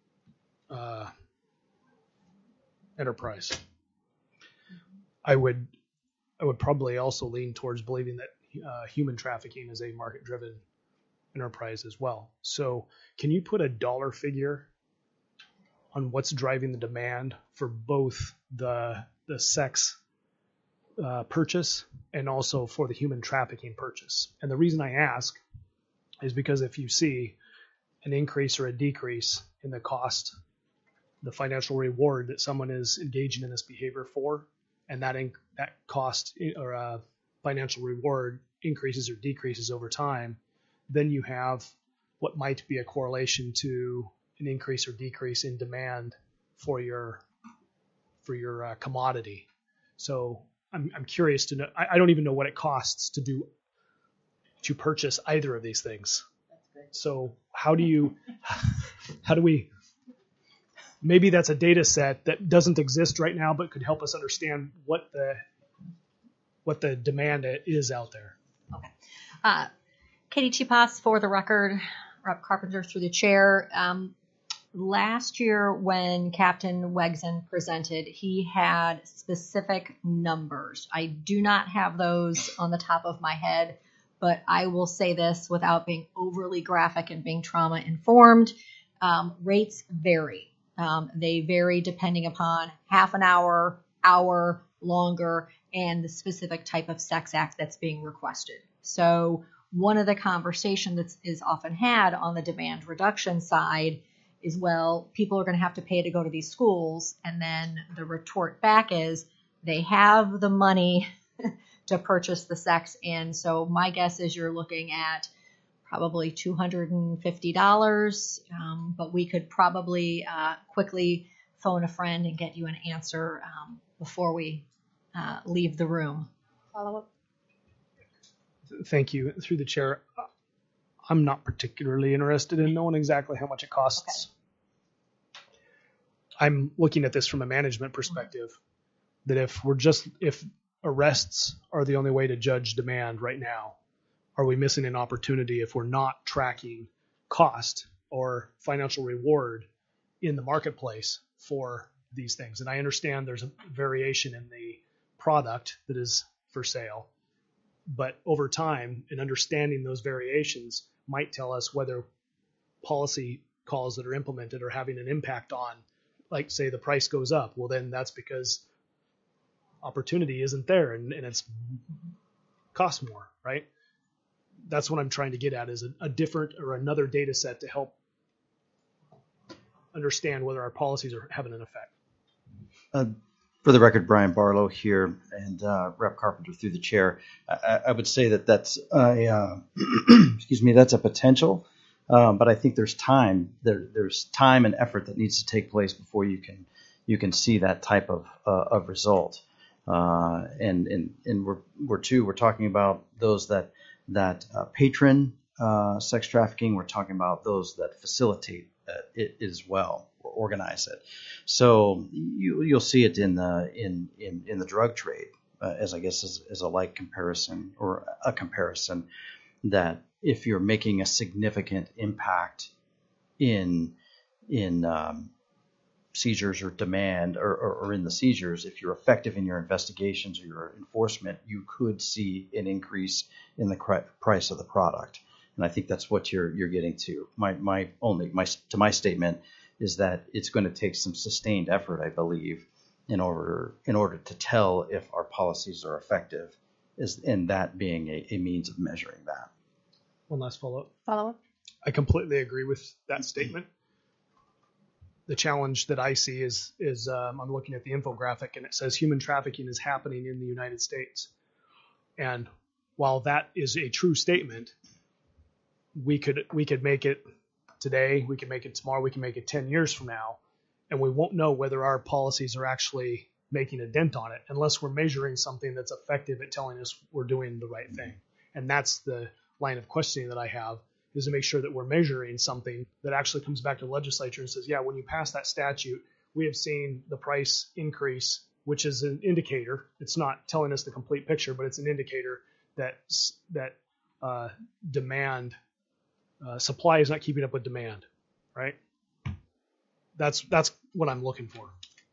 enterprise. I would probably also lean towards believing that human trafficking is a market-driven enterprise as well. So, can you put a dollar figure on what's driving the demand for both the sex purchase and also for the human trafficking purchase? And the reason I ask is because if you see an increase or a decrease in the cost, the financial reward that someone is engaging in this behavior for, and that cost or financial reward increases or decreases over time, then you have what might be a correlation to an increase or decrease in demand for your commodity. So I'm curious to know. I don't even know what it costs to purchase either of these things. So how do we? Maybe that's a data set that doesn't exist right now, but could help us understand what the demand is out there. Okay. Katie Chipas, for the record, Rep. Carpenter through the chair. Last year when Captain Wegson presented, he had specific numbers. I do not have those on the top of my head, but I will say this without being overly graphic and being trauma informed. Rates vary. They vary depending upon half an hour, longer, and the specific type of sex act that's being requested. So one of the conversations that is often had on the demand reduction side is, well, people are going to have to pay to go to these schools. And then the retort back is they have the money to purchase the sex in. So my guess is you're looking at probably $250, but we could probably quickly phone a friend and get you an answer before we leave the room. Follow up? Thank you. Through the chair, I'm not particularly interested in knowing exactly how much it costs. Okay. I'm looking at this from a management perspective, that if arrests are the only way to judge demand right now, are we missing an opportunity if we're not tracking cost or financial reward in the marketplace for these things? And I understand there's a variation in the product that is for sale, but over time, and understanding those variations might tell us whether policy calls that are implemented are having an impact on, like, say, the price goes up. Well, then that's because opportunity isn't there and it's costs more, right? That's what I'm trying to get at, is a different or another data set to help understand whether our policies are having an effect. For the record, Brian Barlow here, and Rep. Carpenter through the chair. I would say that's that's a potential, but I think there's time. There's time and effort that needs to take place before you can see that type of result. And we're talking about those that patron sex trafficking. We're talking about those that facilitate it as well, or organize it. So you'll see it in the drug trade, as I guess as a like comparison, or a comparison, that if you're making a significant impact in seizures or demand, or in the seizures, if you're effective in your investigations or your enforcement, you could see an increase in the price of the product. And I think that's what you're getting to. My statement is that it's going to take some sustained effort, I believe, in order to tell if our policies are effective in that being a means of measuring that. One last follow-up. Follow-up? I completely agree with that statement. The challenge that I see is I'm looking at the infographic, and it says human trafficking is happening in the United States. And while that is a true statement, we could make it today, we can make it tomorrow, we can make it 10 years from now, and we won't know whether our policies are actually making a dent on it unless we're measuring something that's effective at telling us we're doing the right thing. And that's the line of questioning that I have, is to make sure that we're measuring something that actually comes back to the legislature and says, yeah, when you pass that statute, we have seen the price increase, which is an indicator. It's not telling us the complete picture, but it's an indicator that demand, supply is not keeping up with demand, right? That's what I'm looking for.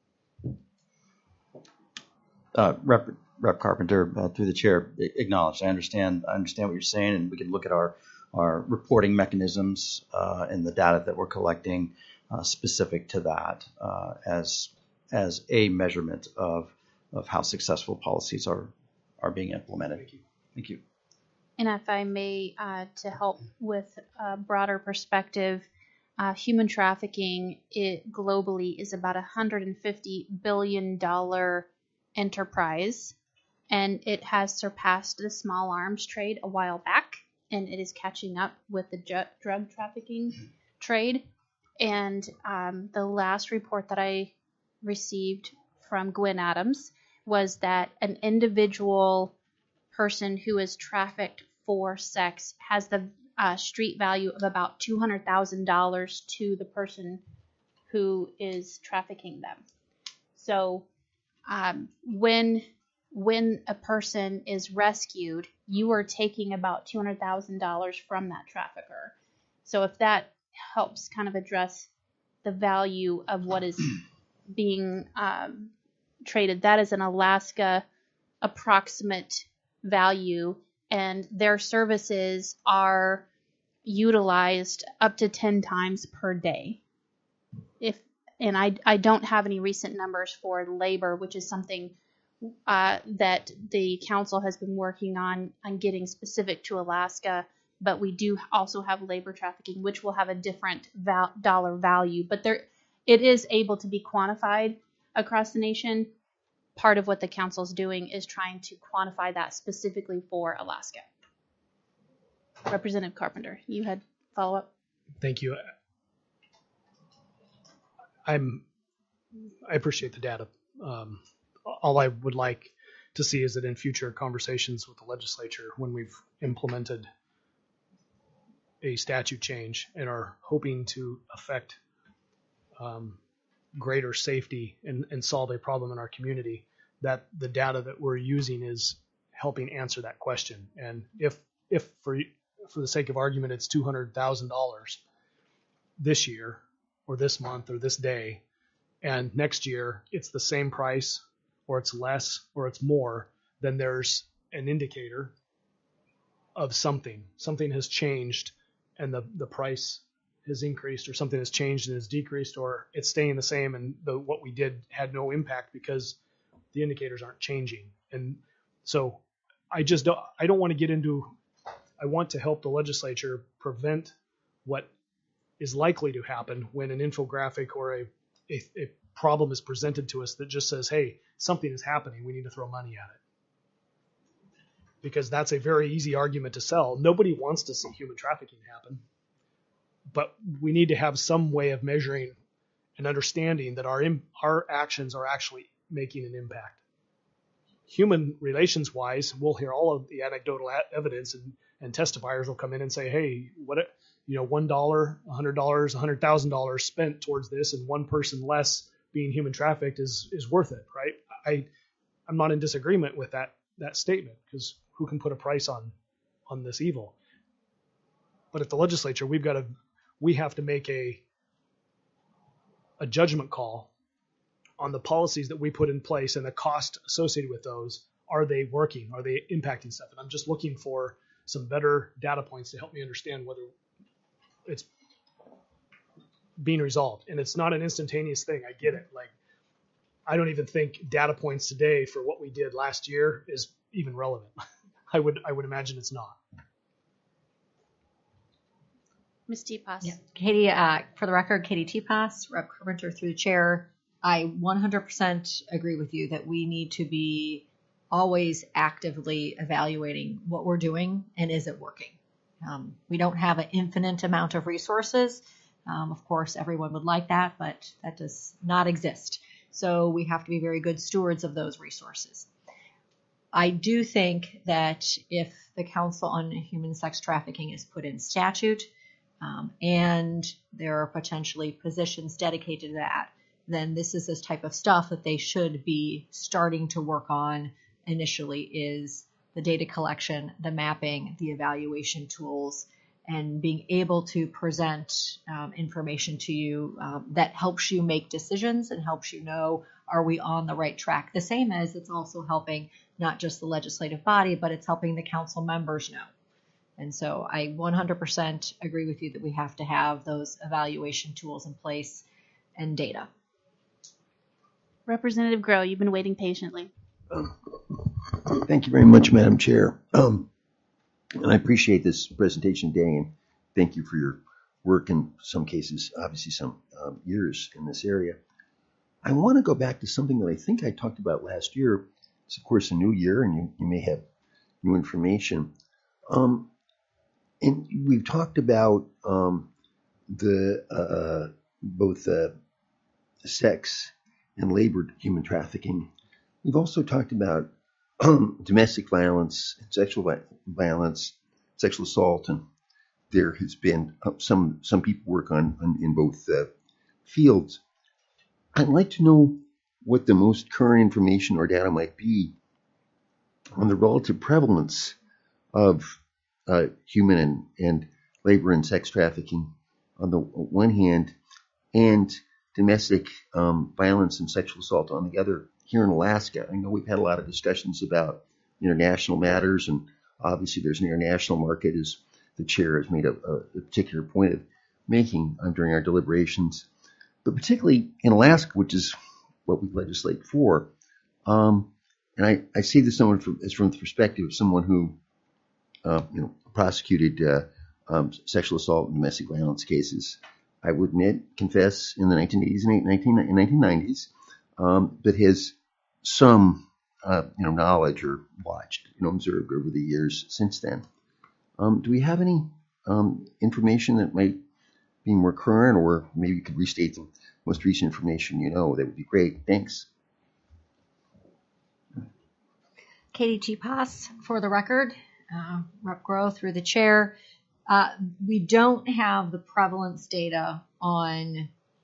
Rep Carpenter, through the chair, acknowledged. I understand what you're saying, and we can look at our reporting mechanisms and the data that we're collecting specific to that as a measurement of how successful policies are being implemented. Thank you. And if I may, to help with a broader perspective, human trafficking globally is about $150 billion enterprise, and it has surpassed the small arms trade a while back, and it is catching up with the drug trafficking trade. And the last report that I received from Gwen Adams was that an individual person who is trafficked for sex has the street value of about $200,000 to the person who is trafficking them. So when a person is rescued, you are taking about $200,000 from that trafficker. So if that helps kind of address the value of what is being traded, that is an Alaska approximate value, and their services are utilized up to 10 times per day. And I don't have any recent numbers for labor, which is something that the council has been working on getting specific to Alaska, but we do also have labor trafficking, which will have a different dollar value, but it is able to be quantified across the nation. Part of what the council is doing is trying to quantify that specifically for Alaska. Representative Carpenter, you had follow-up? Thank you. I appreciate the data. All I would like to see is that in future conversations with the legislature, when we've implemented a statute change and are hoping to affect greater safety and solve a problem in our community, that the data that we're using is helping answer that question. And if for the sake of argument, it's $200,000 this year or this month or this day, and next year it's the same price or it's less or it's more, then there's an indicator of something has changed and the price has increased, or something has changed and has decreased, or it's staying the same and what we did had no impact because the indicators aren't changing. And so I don't want to get into, I want to help the legislature prevent what is likely to happen when an infographic or a problem is presented to us that just says, hey, something is happening, we need to throw money at it. Because that's a very easy argument to sell. Nobody wants to see human trafficking happen, but we need to have some way of measuring and understanding that our actions are actually making an impact. Human relations wise, we'll hear all of the anecdotal evidence, and testifiers will come in and say, hey, $1, $100, $100,000 spent towards this, and one person less being human trafficked is worth it, right? I'm not in disagreement with that statement, because who can put a price on this evil? But at the legislature, we have to make a judgment call on the policies that we put in place and the cost associated with those. Are they working? Are they impacting stuff? And I'm just looking for some better data points to help me understand whether it's being resolved. And it's not an instantaneous thing. I get it. Like, I don't even think data points today for what we did last year is even relevant? I would imagine it's not. Ms. Tipas. Yeah. Katie, for the record, Katie Tipas, Rep. Carpenter through the chair. I 100% agree with you that we need to be always actively evaluating what we're doing and is it working. We don't have an infinite amount of resources. Of course, everyone would like that, but that does not exist. So we have to be very good stewards of those resources. I do think that if the Council on Human Sex Trafficking is put in statute, and there are potentially positions dedicated to that, then this is this type of stuff that they should be starting to work on initially, is the data collection, the mapping, the evaluation tools, and being able to present information to you that helps you make decisions and helps you know, are we on the right track? The same as it's also helping not just the legislative body, but it's helping the council members know. And so I 100% agree with you that we have to have those evaluation tools in place and data. Representative Grow, you've been waiting patiently. Thank you very much, Madam Chair. And I appreciate this presentation today, and thank you for your work in some cases, obviously some years in this area. I want to go back to something that I think I talked about last year. It's, of course, a new year, and you may have new information. And we've talked about both sex and labor human trafficking. We've also talked about domestic violence, sexual violence, sexual assault, and there has been some people work on in both fields. I'd like to know what the most current information or data might be on the relative prevalence of human and labor and sex trafficking on the one hand, and domestic violence and sexual assault on the other here in Alaska. I know we've had a lot of discussions about international matters, and obviously there's an international market, as the chair has made a particular point of making during our deliberations. But particularly in Alaska, which is what we legislate for, and I see this from the perspective of someone who prosecuted sexual assault and domestic violence cases. I would confess, in the 1980s and 1990s, but has some knowledge or watched, observed over the years since then. Do we have any information that might be more current, or maybe you could restate the most recent information that would be great. Thanks. Katie Tipas, for the record, Rep. Grow through the chair. We don't have the prevalence data on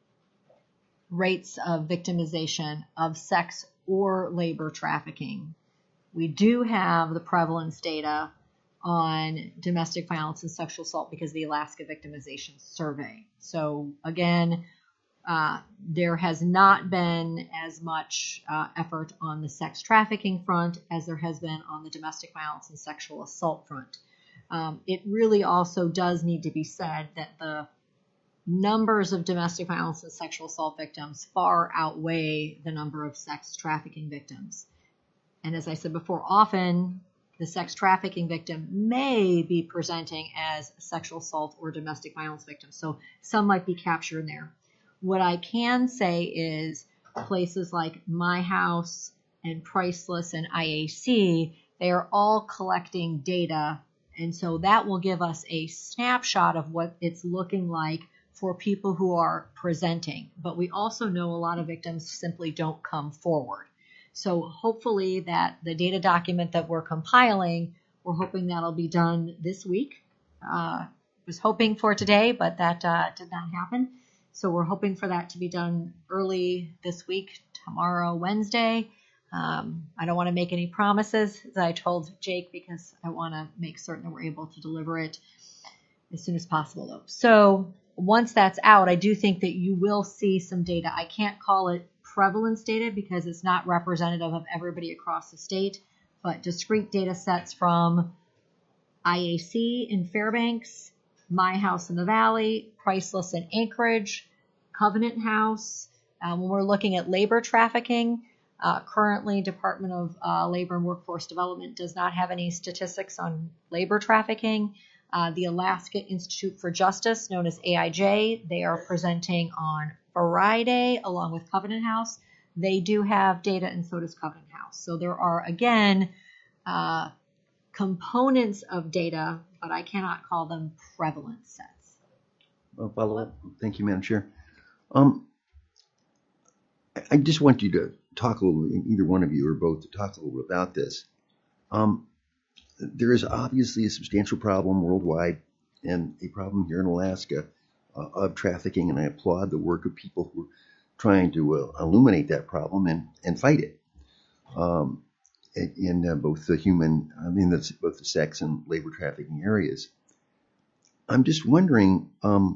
rates of victimization of sex or labor trafficking. We do have the prevalence data on domestic violence and sexual assault because of the Alaska Victimization Survey. So again, there has not been as much effort on the sex trafficking front as there has been on the domestic violence and sexual assault front. It really also does need to be said that the numbers of domestic violence and sexual assault victims far outweigh the number of sex trafficking victims. And as I said before, often the sex trafficking victim may be presenting as a sexual assault or domestic violence victim. So some might be captured in there. What I can say is places like My House and Priceless and IAC, they are all collecting data. And so that will give us a snapshot of what it's looking like for people who are presenting. But we also know a lot of victims simply don't come forward. So hopefully that the data document that we're compiling, we're hoping that'll be done this week. Was hoping for today, but that did not happen. So we're hoping for that to be done early this week, tomorrow, Wednesday. I don't want to make any promises, as I told Jake, because I want to make certain that we're able to deliver it as soon as possible, though. So once that's out, I do think that you will see some data. I can't call it prevalence data because it's not representative of everybody across the state, but discrete data sets from IAC in Fairbanks, My House in the Valley, Priceless in Anchorage, Covenant House. When we're looking at labor trafficking, Currently, Department of Labor and Workforce Development does not have any statistics on labor trafficking. The Alaska Institute for Justice, known as AIJ, they are presenting on Friday along with Covenant House. They do have data, and so does Covenant House. So there are, again, components of data, but I cannot call them prevalence sets. Follow up. Thank you, Madam Chair. I just want you to talk a little, either one of you or both, to talk a little bit about this. There is obviously a substantial problem worldwide and a problem here in Alaska of trafficking, and I applaud the work of people who are trying to illuminate that problem and fight it in both the human, both the sex and labor trafficking areas. I'm just wondering,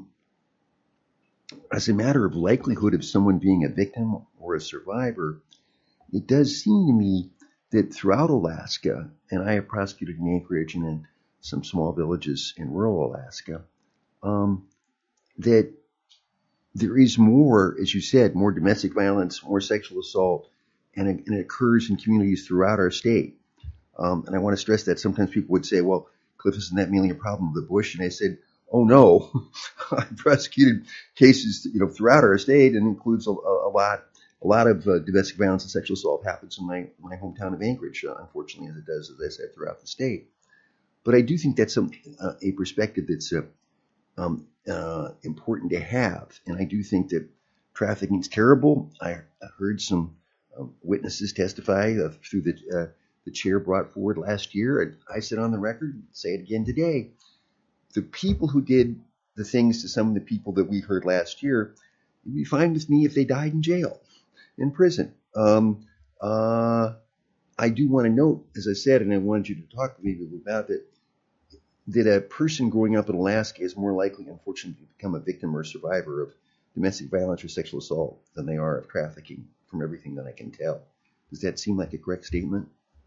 as a matter of likelihood of someone being a victim or a survivor, it does seem to me that throughout Alaska, and I have prosecuted in Anchorage and in some small villages in rural Alaska, that there is more, as you said, more domestic violence, more sexual assault, and it occurs in communities throughout our state. And I want to stress that sometimes people would say, well, Cliff, isn't that mainly a problem of the bush? And I said, oh no, I prosecuted cases, throughout our state, and includes a lot of domestic violence and sexual assault happens in my hometown of Anchorage, unfortunately, as it does, as I said, throughout the state. But I do think that's a perspective that's important to have, and I do think that trafficking is terrible. I heard some witnesses testify through the chair brought forward last year, and I said on the record, say it again today, the people who did the things to some of the people that we heard last year, it'd be fine with me if they died in jail, in prison. I do want to note, as I said, and I wanted you to talk to me about it, that a person growing up in Alaska is more likely, unfortunately, to become a victim or survivor of domestic violence or sexual assault than they are of trafficking, from everything that I can tell. Does that seem like a correct statement?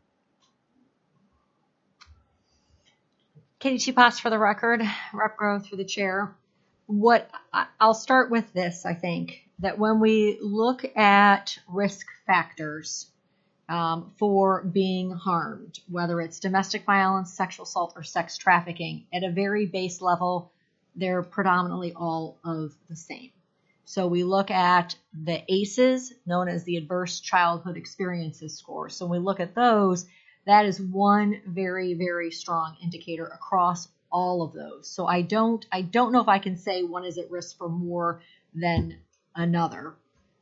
Katie Chipas for the record, Rep. Grow through the chair. I'll start with this, I think, that when we look at risk factors for being harmed, whether it's domestic violence, sexual assault, or sex trafficking, at a very base level, they're predominantly all of the same. So we look at the ACEs, known as the Adverse Childhood Experiences score. So when we look at those, that is one very, very strong indicator across all of those. So I don't know if I can say one is at risk for more than another.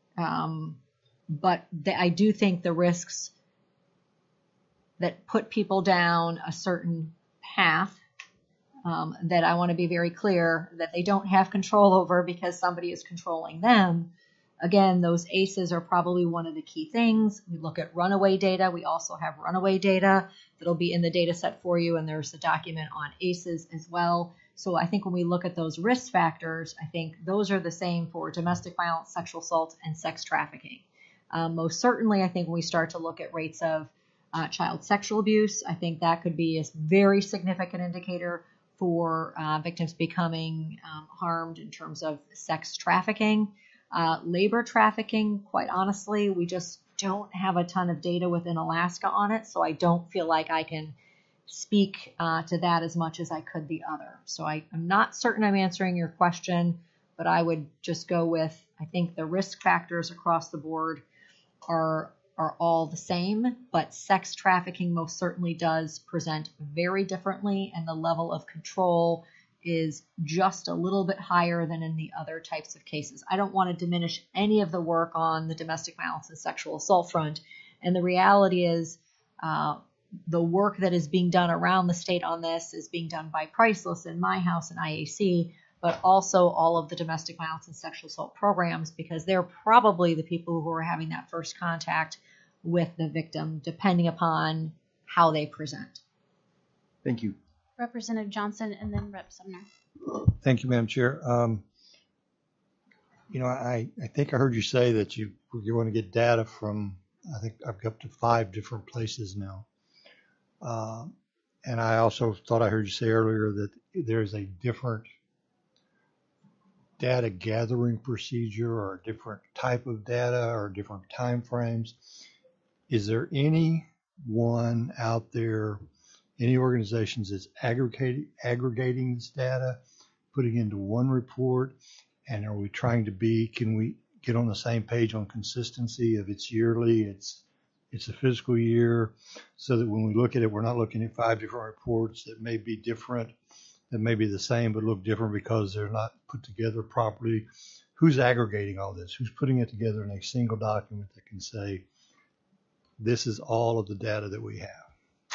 But I do think the risks that put people down a certain path that I want to be very clear that they don't have control over because somebody is controlling them. Again, those ACEs are probably one of the key things. We look at runaway data. We also have runaway data that'll be in the data set for you, and there's a document on ACEs as well. So I think when we look at those risk factors, I think those are the same for domestic violence, sexual assault, and sex trafficking. Most certainly, I think when we start to look at rates of child sexual abuse, I think that could be a very significant indicator for victims becoming harmed in terms of sex trafficking. Labor trafficking, quite honestly, we just don't have a ton of data within Alaska on it, so I don't feel like I can speak to that as much as I could the other. So I'm not certain I'm answering your question, but I would just go with, I think the risk factors across the board are all the same, but sex trafficking most certainly does present very differently, and the level of control is just a little bit higher than in the other types of cases. I don't want to diminish any of the work on the domestic violence and sexual assault front. And the reality is the work that is being done around the state on this is being done by Priceless and My House and IAC, but also all of the domestic violence and sexual assault programs, because they're probably the people who are having that first contact with the victim, depending upon how they present. Thank you. Representative Johnson and then Rep. Sumner. Thank you, Madam Chair. I think I heard you say that you want to get data from, I think I've got up to 5 different places now. And I also thought I heard you say earlier that there's a different data gathering procedure or a different type of data or different time frames. is there anyone out there, any organizations that's aggregating this data, putting into one report? And are we trying to can we get on the same page on consistency of it's yearly, it's a fiscal year, so that when we look at it, we're not looking at 5 different reports that may be different, that may be the same but look different because they're not put together properly. Who's aggregating all this? Who's putting it together in a single document that can say, this is all of the data that we have?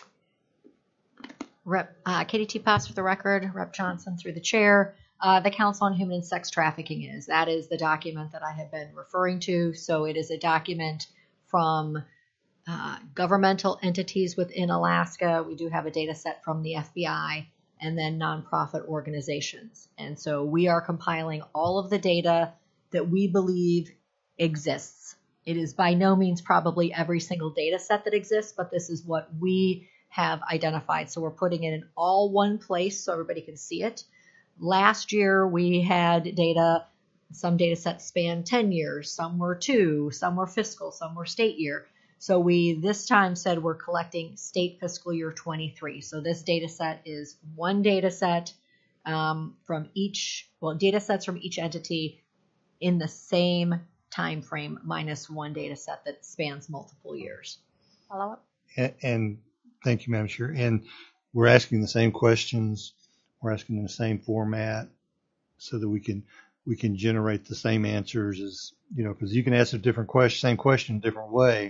Rep Katie T. Pass for the record, Rep Johnson through the chair. The Council on Human and Sex Trafficking that is the document that I have been referring to. So it is a document from governmental entities within Alaska. We do have a data set from the FBI and then nonprofit organizations. And so we are compiling all of the data that we believe exists. It is by no means probably every single data set that exists, but this is what we have identified. So we're putting it in all one place so everybody can see it. Last year we had data, some data sets spanned 10 years, some were 2, some were fiscal, some were state year. So we this time said we're collecting state fiscal year 23. So this data set is one data set from each, data sets from each entity in the same time frame minus one data set that spans multiple years. Follow up? And thank you, Madam Chair. And we're asking the same questions. We're asking in the same format so that we can generate the same answers as, because you can ask a different question, same question a different way.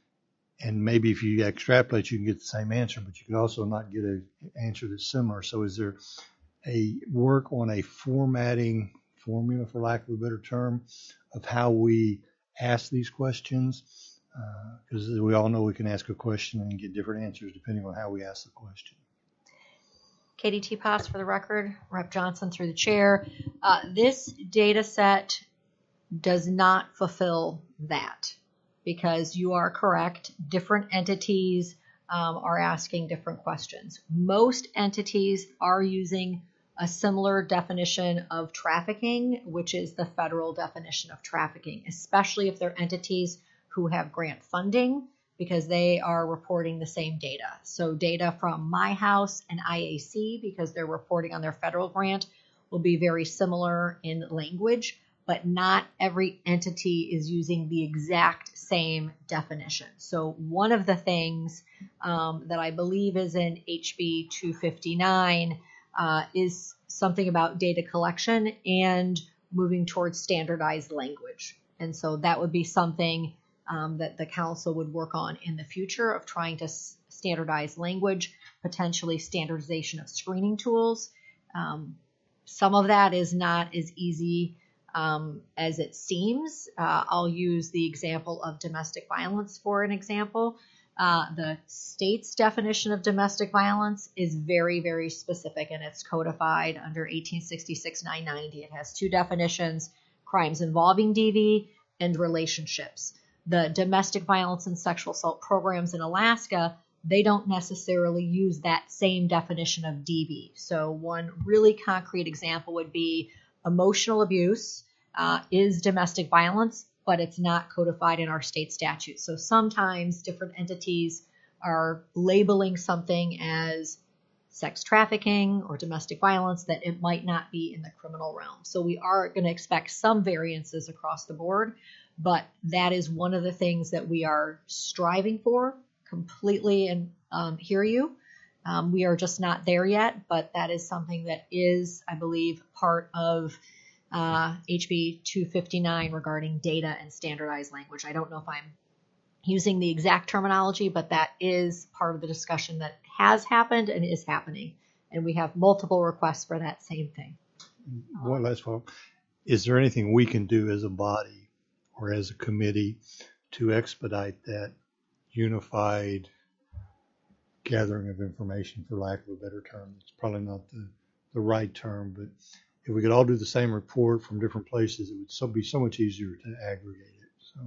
And maybe if you extrapolate, you can get the same answer, but you could also not get an answer that's similar. So is there a work on a formatting formula, for lack of a better term, of how we ask these questions? Because we all know we can ask a question and get different answers depending on how we ask the question. Katie T. Pass for the record, Rep Johnson through the chair. This data set does not fulfill that because you are correct. Different entities are asking different questions. Most entities are using a similar definition of trafficking, which is the federal definition of trafficking, especially if they're entities who have grant funding, because they are reporting the same data. So data from My House and IAC, because they're reporting on their federal grant, will be very similar in language, but not every entity is using the exact same definition. So one of the things that I believe is in HB 259 is something about data collection and moving towards standardized language. And so that would be something that the council would work on in the future of trying to standardize language, potentially standardization of screening tools. Some of that is not as easy as it seems. I'll use the example of domestic violence for an example. The state's definition of domestic violence is very, very specific, and it's codified under 1866-990. It has two definitions: crimes involving DV and relationships. The domestic violence and sexual assault programs in Alaska, they don't necessarily use that same definition of DV. So one really concrete example would be emotional abuse is domestic violence, but it's not codified in our state statute. So sometimes different entities are labeling something as sex trafficking or domestic violence that it might not be in the criminal realm. So we are going to expect some variances across the board, but that is one of the things that we are striving for completely, and hear you. We are just not there yet, but that is something that is, I believe, part of HB 259 regarding data and standardized language. I don't know if I'm using the exact terminology, but that is part of the discussion that has happened and is happening. And we have multiple requests for that same thing. One last one. Is there anything we can do as a body or as a committee to expedite that unified gathering of information, for lack of a better term? It's probably not the right term, but if we could all do the same report from different places, it would be so much easier to aggregate it. So,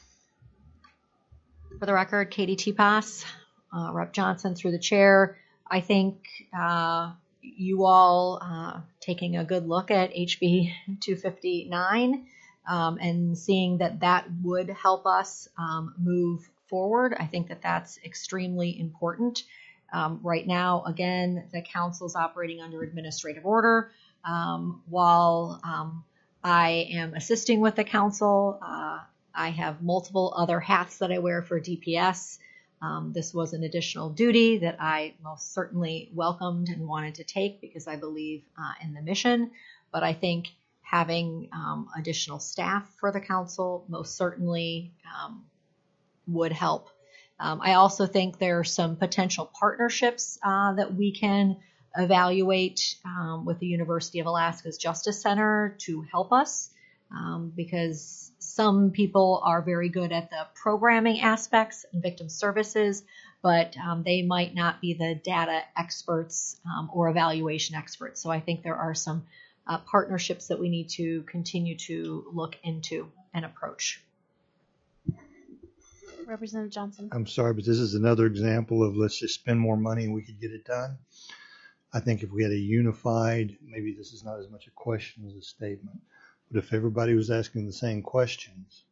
for the record, Katie T. Pass, Rep Johnson through the chair. I think you all taking a good look at HB 259 and seeing that would help us move forward. I think that that's extremely important. Right now, again, the council's operating under administrative order. While I am assisting with the council, I have multiple other hats that I wear for DPS. This was an additional duty that I most certainly welcomed and wanted to take because I believe in the mission. But I think having additional staff for the council most certainly would help. I also think there are some potential partnerships that we can evaluate with the University of Alaska's Justice Center to help us because some people are very good at the programming aspects and victim services, but they might not be the data experts or evaluation experts. So I think there are some partnerships that we need to continue to look into and approach. Representative Johnson. I'm sorry, but this is another example of let's just spend more money and we could get it done. I think if we had a unified, maybe this is not as much a question as a statement, but if everybody was asking the same questions,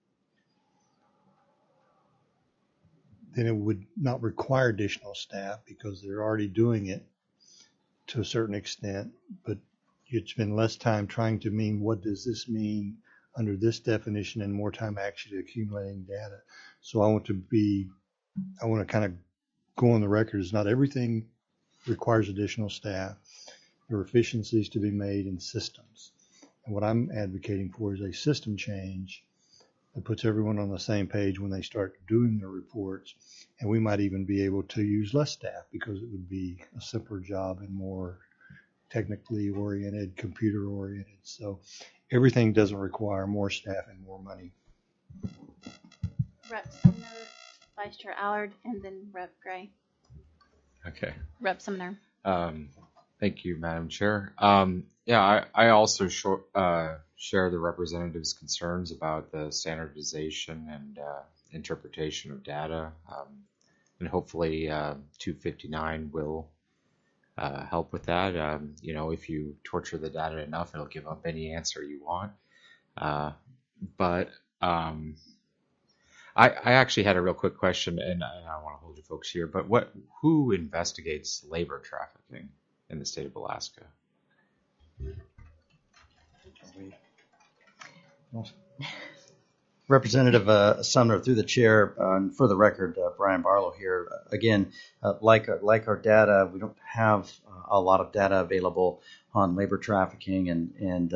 then it would not require additional staff because they're already doing it to a certain extent, but you'd spend less time trying to mean what does this mean under this definition and more time actually accumulating data. So I want to kind of go on the record as not everything requires additional staff. There are efficiencies to be made in systems. And what I'm advocating for is a system change that puts everyone on the same page when they start doing their reports. And we might even be able to use less staff because it would be a simpler job and more technically oriented, computer oriented. So everything doesn't require more staff and more money. Rep. Sumner, Vice Chair Allard, and then Rep. Gray. Okay. Rep. Sumner. Thank you, Madam Chair. Yeah, I also share the representative's concerns about the standardization and interpretation of data, and hopefully 259 will help with that. You know, if you torture the data enough, it'll give up any answer you want. But I actually had a real quick question, and I don't want to hold you folks here, but who investigates labor trafficking in the state of Alaska? Representative Sumner, through the chair, and for the record, Brian Barlow here. Again, like our data, we don't have a lot of data available on labor trafficking, and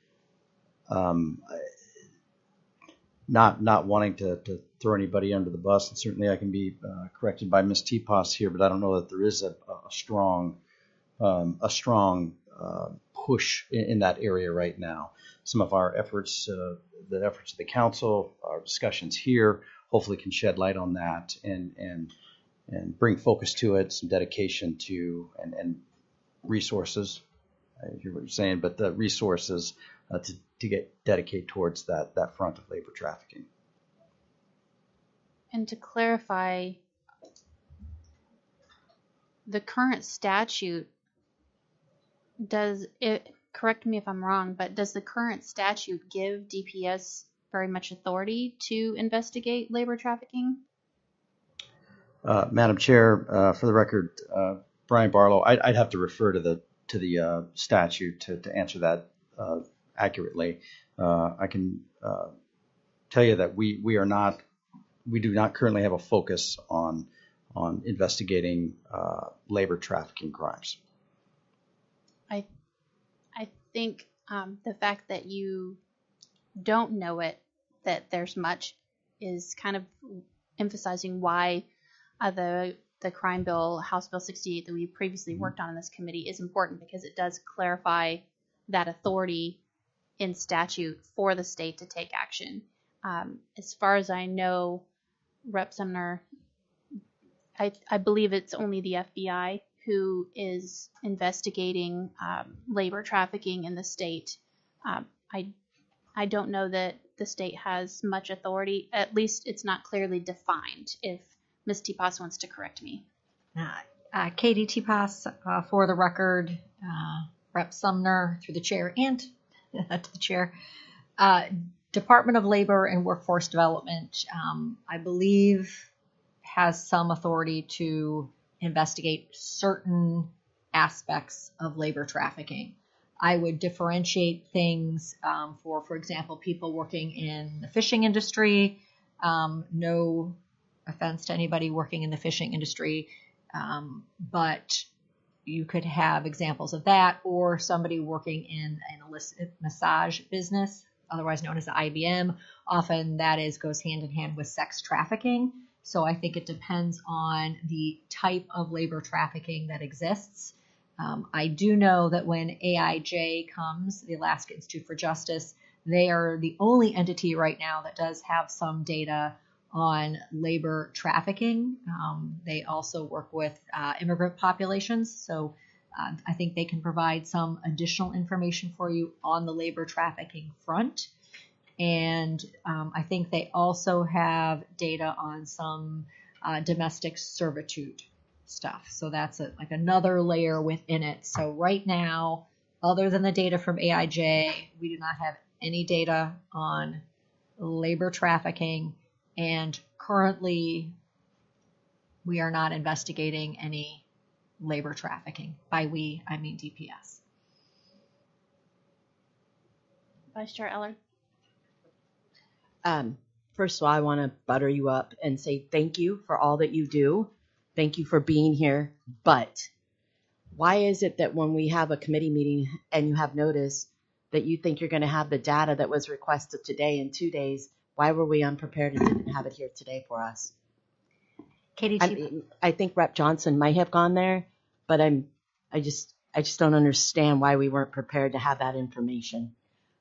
not wanting to throw anybody under the bus. And certainly, I can be corrected by Ms. Tepas here, but I don't know that there is a strong push in that area right now. Some of our efforts, the efforts of the council, our discussions here, hopefully can shed light on that and bring focus to it, some dedication to and resources. I hear what you're saying, but the resources to get dedicate towards that front of labor trafficking. And to clarify, the current statute does it, correct me if I'm wrong, but does the current statute give DPS very much authority to investigate labor trafficking? Madam Chair, for the record, Brian Barlow, I'd have to refer to the statute to answer that accurately. I can tell you that we do not currently have a focus on investigating labor trafficking crimes. I think the fact that you don't know that there's much is kind of emphasizing why the crime bill, House Bill 68, that we previously worked on in this committee is important, because it does clarify that authority in statute for the state to take action. As far as I know, Rep. Sumner, I believe it's only the FBI who is investigating labor trafficking in the state. I don't know that the state has much authority. At least it's not clearly defined, if Ms. Tepas wants to correct me. Katie Tepas, for the record, Rep. Sumner, through the chair and to the chair. Department of Labor and Workforce Development, I believe has some authority to investigate certain aspects of labor trafficking. I would differentiate things for example, people working in the fishing industry. No offense to anybody working in the fishing industry, but you could have examples of that, or somebody working in an illicit massage business, otherwise known as the IBM. Often that goes hand in hand with sex trafficking. So I think it depends on the type of labor trafficking that exists. I do know that when AIJ comes, the Alaska Institute for Justice, they are the only entity right now that does have some data on labor trafficking. They also work with immigrant populations, so I think they can provide some additional information for you on the labor trafficking front. And I think they also have data on some domestic servitude stuff. So that's like another layer within it. So right now, other than the data from AIJ, we do not have any data on labor trafficking. And currently, we are not investigating any labor trafficking. By we, I mean DPS. Vice Chair Eller. First of all, I want to butter you up and say thank you for all that you do. Thank you for being here. But why is it that when we have a committee meeting and you have notice that you think you're going to have the data that was requested today in 2 days? Why were we unprepared and didn't have it here today for us? Katie, I think Rep. Johnson might have gone there, but I just don't understand why we weren't prepared to have that information.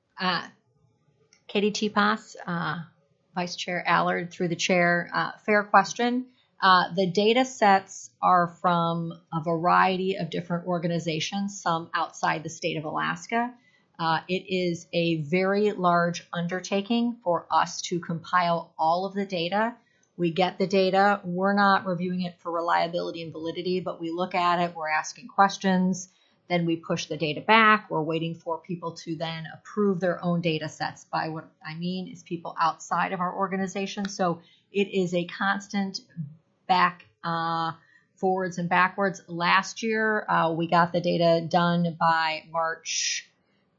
Katie Tipas, Vice Chair Allard, through the chair. Fair question. The data sets are from a variety of different organizations, some outside the state of Alaska. It is a very large undertaking for us to compile all of the data. We get the data. We're not reviewing it for reliability and validity, but we look at it. We're asking questions. Then we push the data back. We're waiting for people to then approve their own data sets. By what I mean is people outside of our organization. So it is a constant back, forwards and backwards. Last year, we got the data done by March,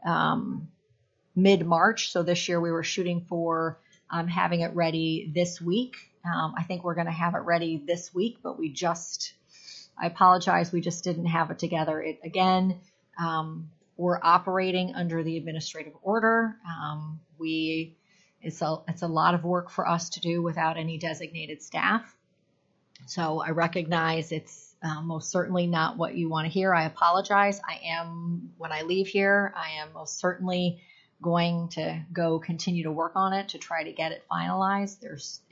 mid-March. So this year we were shooting for having it ready this week. I think we're going to have it ready this week, but I apologize, we just didn't have it together. We're operating under the administrative order. It's a lot of work for us to do without any designated staff. So I recognize it's most certainly not what you want to hear. I apologize. When I leave here, I am most certainly going to go continue to work on it to try to get it finalized.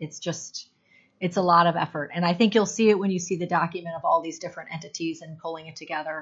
It's a lot of effort. And I think you'll see it when you see the document of all these different entities and pulling it together.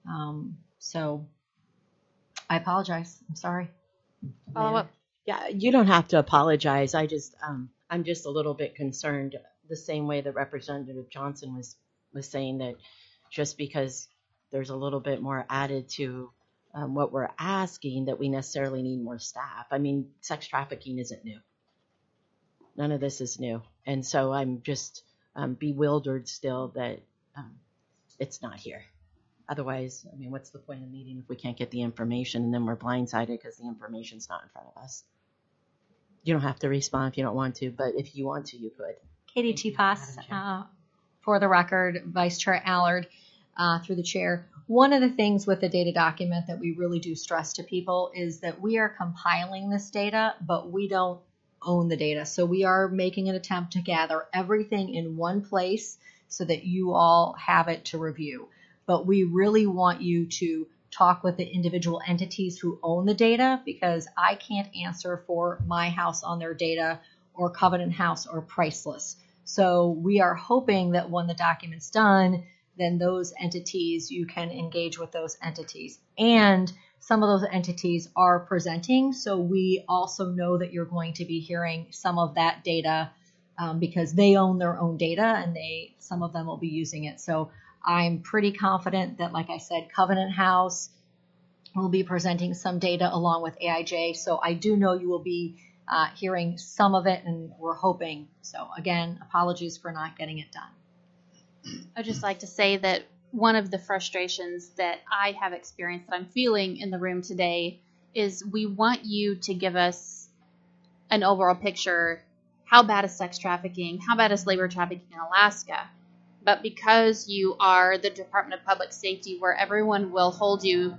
So I apologize. I'm sorry. Follow up. Yeah, you don't have to apologize. I'm just a little bit concerned the same way that Representative Johnson was saying that just because there's a little bit more added to what we're asking that we necessarily need more staff. I mean, sex trafficking isn't new. None of this is new. And so I'm just bewildered still that it's not here. Otherwise, I mean, what's the point of the meeting if we can't get the information and then we're blindsided because the information's not in front of us? You don't have to respond if you don't want to, but if you want to, you could. Katie Tipas, for the record, Vice Chair Allard, through the chair. One of the things with the data document that we really do stress to people is that we are compiling this data, but we don't own the data. So we are making an attempt to gather everything in one place so that you all have it to review. But we really want you to talk with the individual entities who own the data, because I can't answer for My House on their data or Covenant House or Priceless. So we are hoping that when the document's done, then those entities, you can engage with those entities. And some of those entities are presenting, so we also know that you're going to be hearing some of that data because they own their own data and some of them will be using it. So I'm pretty confident that, like I said, Covenant House will be presenting some data along with AIJ. So I do know you will be hearing some of it, and we're hoping. So again, apologies for not getting it done. I'd just like to say that one of the frustrations that I have experienced that I'm feeling in the room today is we want you to give us an overall picture. How bad is sex trafficking? How bad is labor trafficking in Alaska? But because you are the Department of Public Safety, where everyone will hold you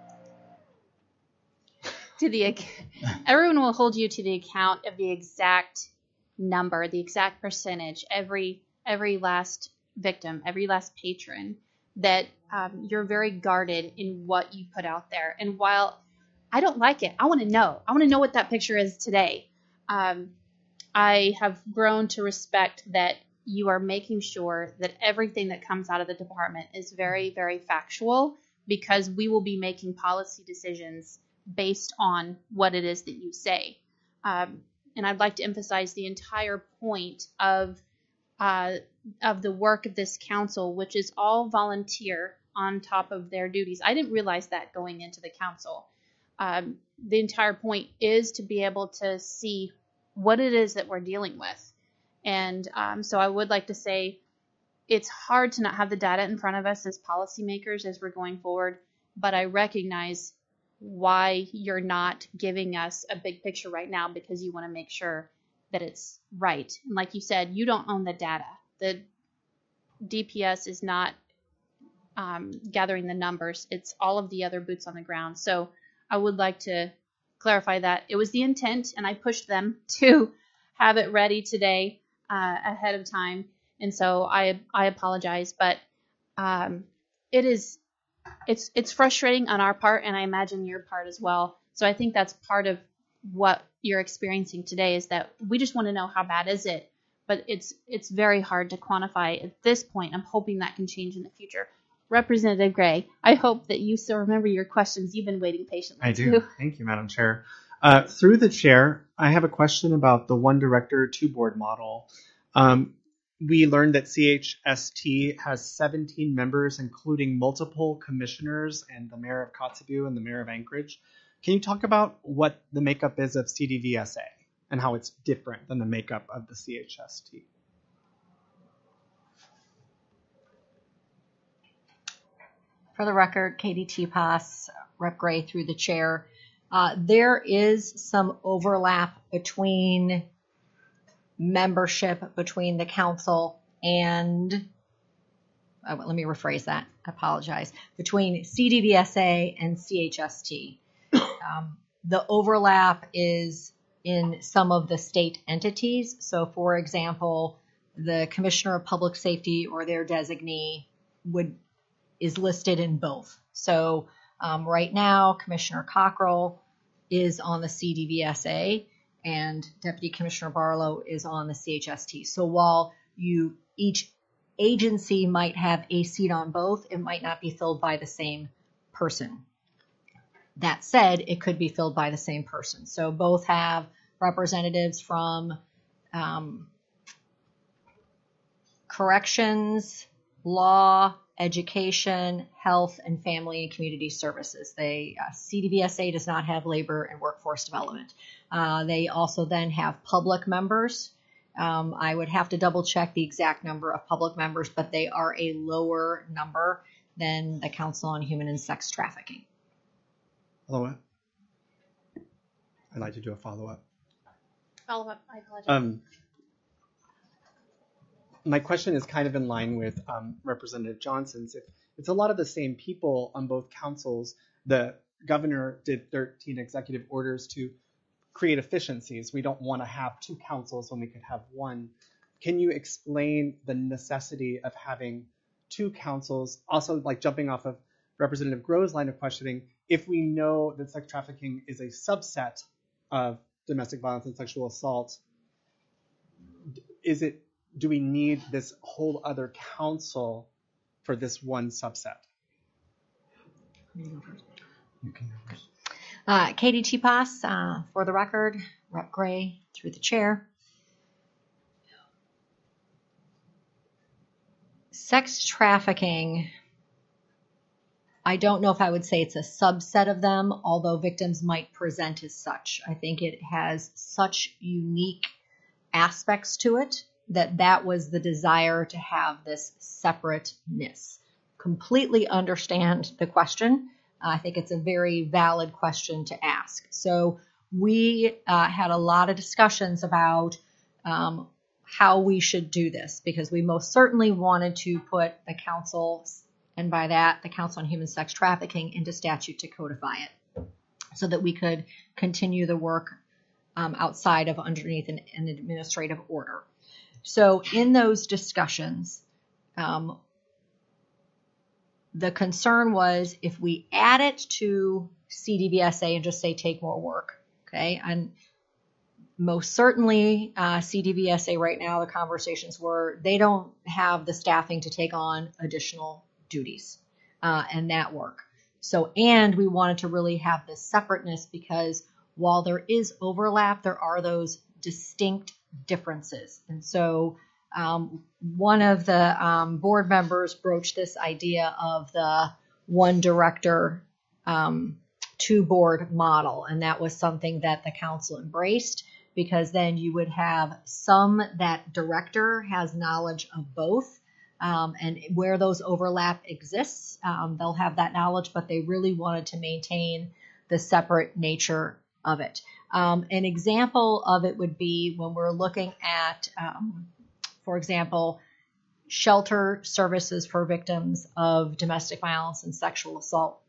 to the account of the exact number, the exact percentage, every last victim, every last patron, that you're very guarded in what you put out there. And while I don't like it, I want to know. I want to know what that picture is today. I have grown to respect that you are making sure that everything that comes out of the department is very, very factual, because we will be making policy decisions based on what it is that you say. And I'd like to emphasize the entire point of the work of this council, which is all volunteer on top of their duties. I didn't realize that going into the council. The entire point is to be able to see what it is that we're dealing with. And so I would like to say it's hard to not have the data in front of us as policymakers as we're going forward, but I recognize why you're not giving us a big picture right now, because you want to make sure that it's right. And like you said, you don't own the data. The DPS is not gathering the numbers. It's all of the other boots on the ground. So I would like to clarify that it was the intent, and I pushed them to have it ready today ahead of time. And so I apologize, but it's frustrating on our part, and I imagine your part as well. So I think that's part of what you're experiencing today, is that we just want to know how bad is it, but it's very hard to quantify at this point. I'm hoping that can change in the future. Representative Gray, I hope that you still remember your questions. You've been waiting patiently. I do. Thank you, Madam Chair. Through the chair, I have a question about the one director, two board model. We learned that CHST has 17 members, including multiple commissioners and the mayor of Kotzebue and the mayor of Anchorage. Can you talk about what the makeup is of CDVSA and how it's different than the makeup of the CHST? For the record, Katie Tepas, Rep. Gray through the chair. There is some overlap between membership between the council and, let me rephrase that, I apologize, between CDVSA and CHST. The overlap is in some of the state entities. So for example, the Commissioner of Public Safety or their designee is listed in both. So right now, Commissioner Cockrell is on the CDVSA and Deputy Commissioner Barlow is on the CHST. So while each agency might have a seat on both, it might not be filled by the same person. That said, it could be filled by the same person. So both have representatives from corrections, law, education, health, and family and community services. CDVSA does not have labor and workforce development. They also then have public members. I would have to double check the exact number of public members, but they are a lower number than the Council on Human and Sex Trafficking. Follow-up? I'd like to do a follow-up. Follow-up, I apologize. My question is kind of in line with Representative Johnson's. If it's a lot of the same people on both councils, the governor did 13 executive orders to create efficiencies. We don't want to have two councils when we could have one. Can you explain the necessity of having two councils? Also, like jumping off of Representative Groh's line of questioning, if we know that sex trafficking is a subset of domestic violence and sexual assault, do we need this whole other council for this one subset? You can go first. Katie Tepas, for the record, Rep. Gray through the chair. Sex trafficking I don't know if I would say it's a subset of them, although victims might present as such. I think it has such unique aspects to it that was the desire to have this separateness. Completely understand the question. I think it's a very valid question to ask. So we had a lot of discussions about how we should do this, because we most certainly wanted to put the council, and by that, the Council on Human Sex Trafficking, into statute to codify it so that we could continue the work outside of underneath an administrative order. So in those discussions, the concern was if we add it to CDVSA and just say take more work, okay? And most certainly CDVSA right now, the conversations were they don't have the staffing to take on additional duties and that work. So, and we wanted to really have this separateness because while there is overlap, there are those distinct differences. And so one of the board members broached this idea of the one director, two board model. And that was something that the council embraced, because then you would have some that director has knowledge of both. And where those overlap exists, they'll have that knowledge, but they really wanted to maintain the separate nature of it. An example of it would be when we're looking at, for example, shelter services for victims of domestic violence and sexual assault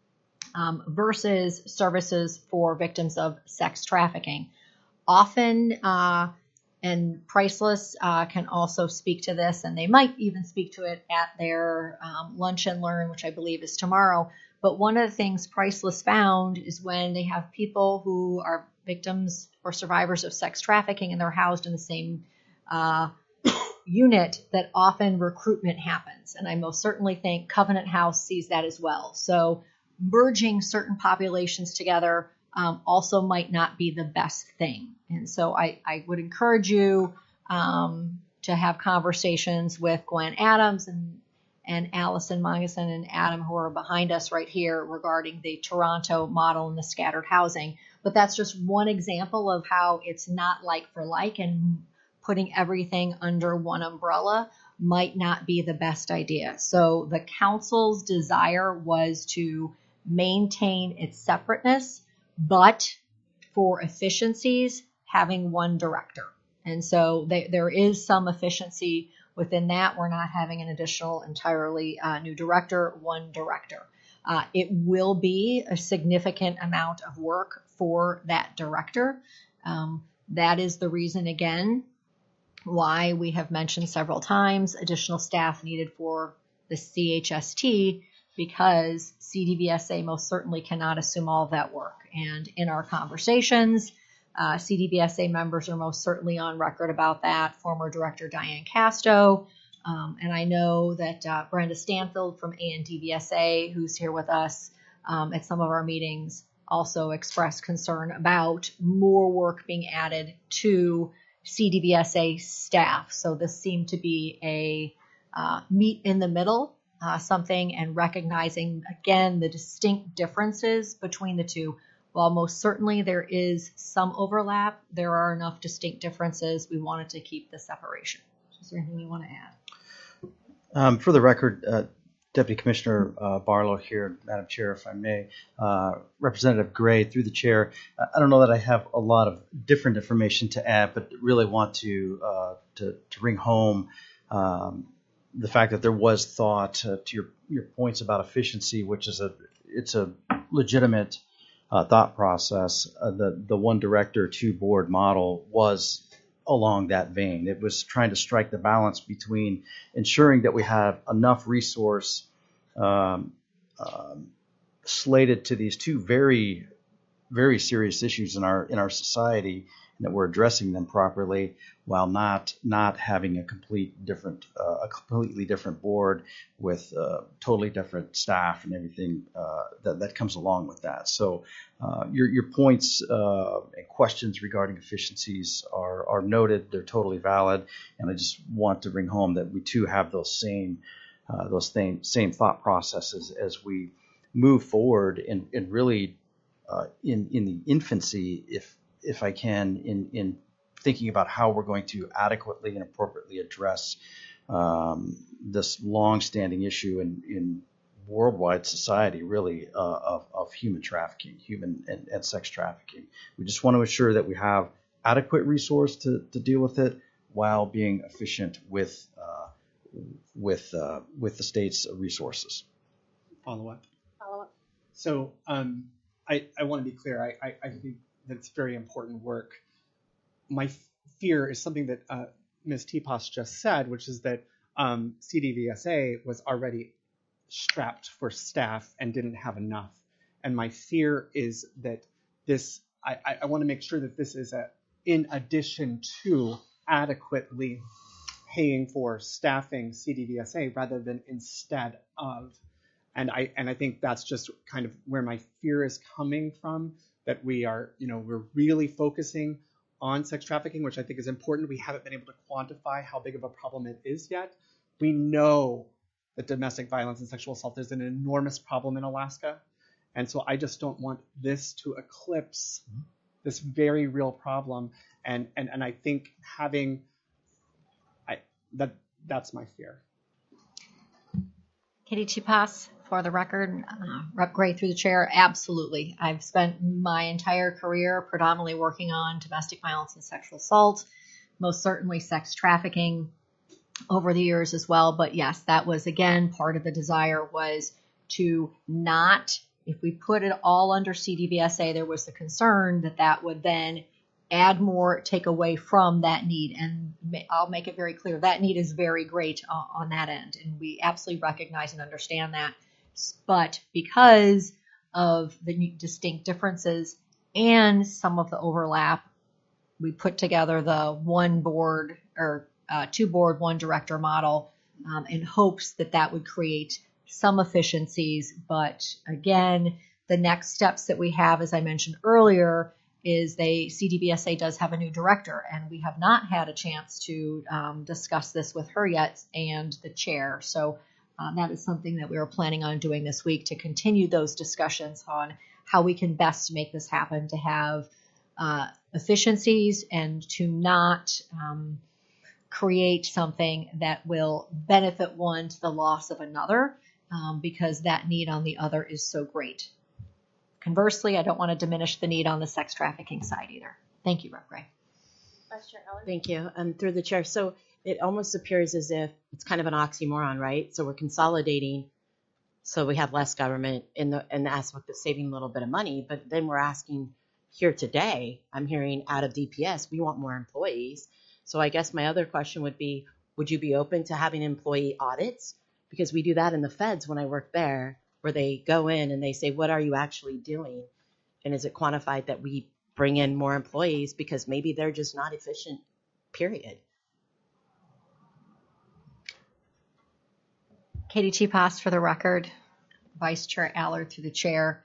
versus services for victims of sex trafficking. Often, and Priceless can also speak to this, and they might even speak to it at their Lunch and Learn, which I believe is tomorrow. But one of the things Priceless found is when they have people who are victims or survivors of sex trafficking and they're housed in the same unit, that often recruitment happens. And I most certainly think Covenant House sees that as well. So merging certain populations together also might not be the best thing. And so I would encourage you to have conversations with Gwen Adams and Allison Mongeson and Adam, who are behind us right here, regarding the Toronto model and the scattered housing. But that's just one example of how it's not like for like, and putting everything under one umbrella might not be the best idea. So the council's desire was to maintain its separateness, but for efficiencies, having one director. And so there is some efficiency within that. We're not having an additional entirely new director, one director. It will be a significant amount of work for that director. That is the reason, again, why we have mentioned several times additional staff needed for the CHST, because CDVSA most certainly cannot assume all of that work. And in our conversations, CDVSA members are most certainly on record about that. Former Director Diane Casto, and I know that Brenda Stanfield from ANDVSA, who's here with us at some of our meetings, also expressed concern about more work being added to CDVSA staff. So this seemed to be a meet in the middle, something, and recognizing, again, the distinct differences between the two. While most certainly there is some overlap, there are enough distinct differences. We wanted to keep the separation. Is there anything you want to add? For the record, Deputy Commissioner Barlow here, Madam Chair, if I may. Representative Gray, through the chair. I don't know that I have a lot of different information to add, but really want to bring home the fact that there was thought to your points about efficiency, which is it's a legitimate thought process. The one director, two board model was along that vein. It was trying to strike the balance between ensuring that we have enough resource slated to these two very, very serious issues in our society, and that we're addressing them properly, while not having a completely different board with totally different staff and everything that comes along with that. So your points and questions regarding efficiencies are noted. They're totally valid, and I just want to bring home that we too have those same thought processes as we move forward and really in the infancy, if I can, in thinking about how we're going to adequately and appropriately address this long-standing issue in worldwide society, really, of human trafficking, human and sex trafficking. We just want to ensure that we have adequate resource to deal with it while being efficient with the state's resources. Follow up. Follow up. So I want to be clear. I think that's very important work. My fear is something that Ms. Tipas just said, which is that CDVSA was already strapped for staff and didn't have enough. And my fear is that this, I want to make sure that this is in addition to adequately paying for staffing CDVSA rather than instead of. And I think that's just kind of where my fear is coming from, that we're really focusing on sex trafficking, which I think is important. We haven't been able to quantify how big of a problem it is yet. We know that domestic violence and sexual assault is an enormous problem in Alaska. And so I just don't want this to eclipse this very real problem. And I think that's my fear. Katie Tipas, for the record, Rep. Gray through the chair, absolutely. I've spent my entire career predominantly working on domestic violence and sexual assault, most certainly sex trafficking over the years as well. But yes, that was, again, part of the desire was to not, if we put it all under CDVSA, there was the concern that that would then add more, take away from that need. And I'll make it very clear, that need is very great on that end. And we absolutely recognize and understand that. But because of the distinct differences and some of the overlap, we put together the one board or two board, one director model in hopes that that would create some efficiencies. But again, the next steps that we have, as I mentioned earlier, is CDVSA does have a new director, and we have not had a chance to discuss this with her yet and the chair. So that is something that we were planning on doing this week, to continue those discussions on how we can best make this happen, to have efficiencies and to not create something that will benefit one to the loss of another, because that need on the other is so great. Conversely, I don't want to diminish the need on the sex trafficking side either. Thank you, Rep. Gray. Vice Chair Eller. Thank you. Through the chair. So it almost appears as if it's kind of an oxymoron, right? So we're consolidating, so we have less government in the aspect of saving a little bit of money, but then we're asking here today, I'm hearing out of DPS, we want more employees. So I guess my other question would be, would you be open to having employee audits? Because we do that in the feds when I work there, where they go in and they say, what are you actually doing? And is it quantified that we bring in more employees because maybe they're just not efficient, period? Katie Tipas, for the record, Vice Chair Allard through the chair.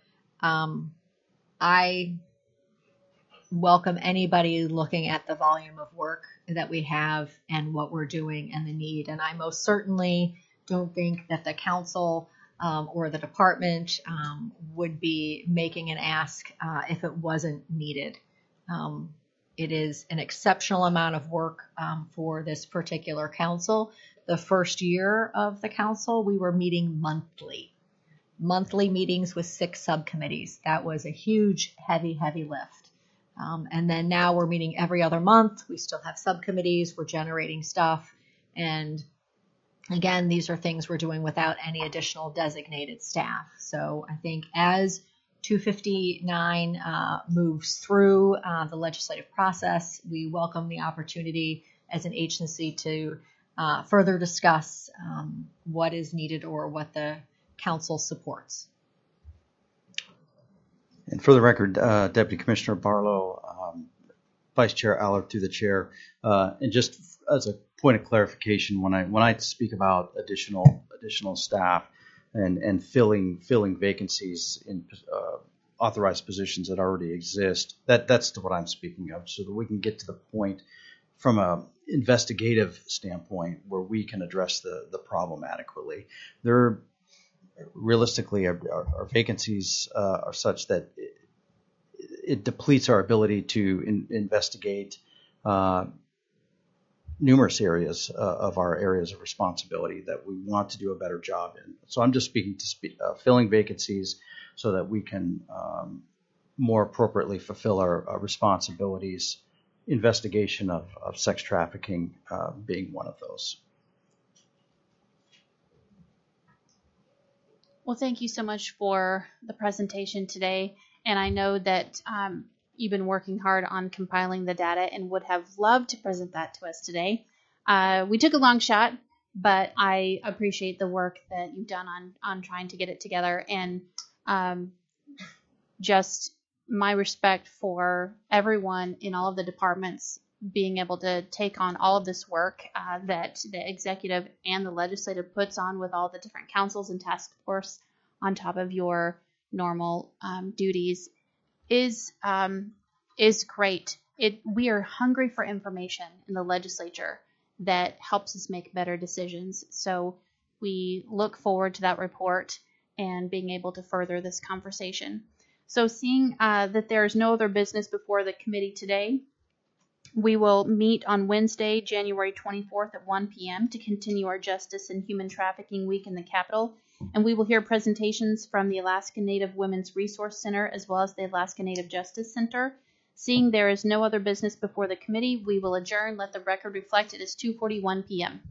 I welcome anybody looking at the volume of work that we have and what we're doing and the need. And I most certainly don't think that the council or the department would be making an ask if it wasn't needed. It is an exceptional amount of work for this particular council. The first year of the council, we were meeting monthly meetings with 6 subcommittees. That was a huge, heavy lift. And then now we're meeting every other month. We still have subcommittees. We're generating stuff. And again, these are things we're doing without any additional designated staff. So I think as 259 moves through the legislative process, we welcome the opportunity as an agency to further discuss what is needed or what the council supports. And for the record, Deputy Commissioner Barlow, Vice Chair Allard through the chair, and just as a point of clarification, when I speak about additional staff and filling vacancies in authorized positions that already exist, that's what I'm speaking of, so that we can get to the point from a investigative standpoint where we can address the problem adequately. realistically, our vacancies are such that it depletes our ability to investigate numerous areas of our areas of responsibility that we want to do a better job in. So I'm just speaking to filling vacancies so that we can more appropriately fulfill our responsibilities, investigation of sex trafficking being one of those. Well, thank you so much for the presentation today. And I know that you've been working hard on compiling the data and would have loved to present that to us today. We took a long shot, but I appreciate the work that you've done on trying to get it together. And just my respect for everyone in all of the departments being able to take on all of this work that the executive and the legislative puts on with all the different councils and task force on top of your normal duties is great. We are hungry for information in the legislature that helps us make better decisions. So we look forward to that report and being able to further this conversation. So seeing that there is no other business before the committee today, we will meet on Wednesday, January 24th at 1 p.m. to continue our Justice and Human Trafficking Week in the Capitol. And we will hear presentations from the Alaska Native Women's Resource Center as well as the Alaska Native Justice Center. Seeing there is no other business before the committee, we will adjourn. Let the record reflect it is 2:41 p.m.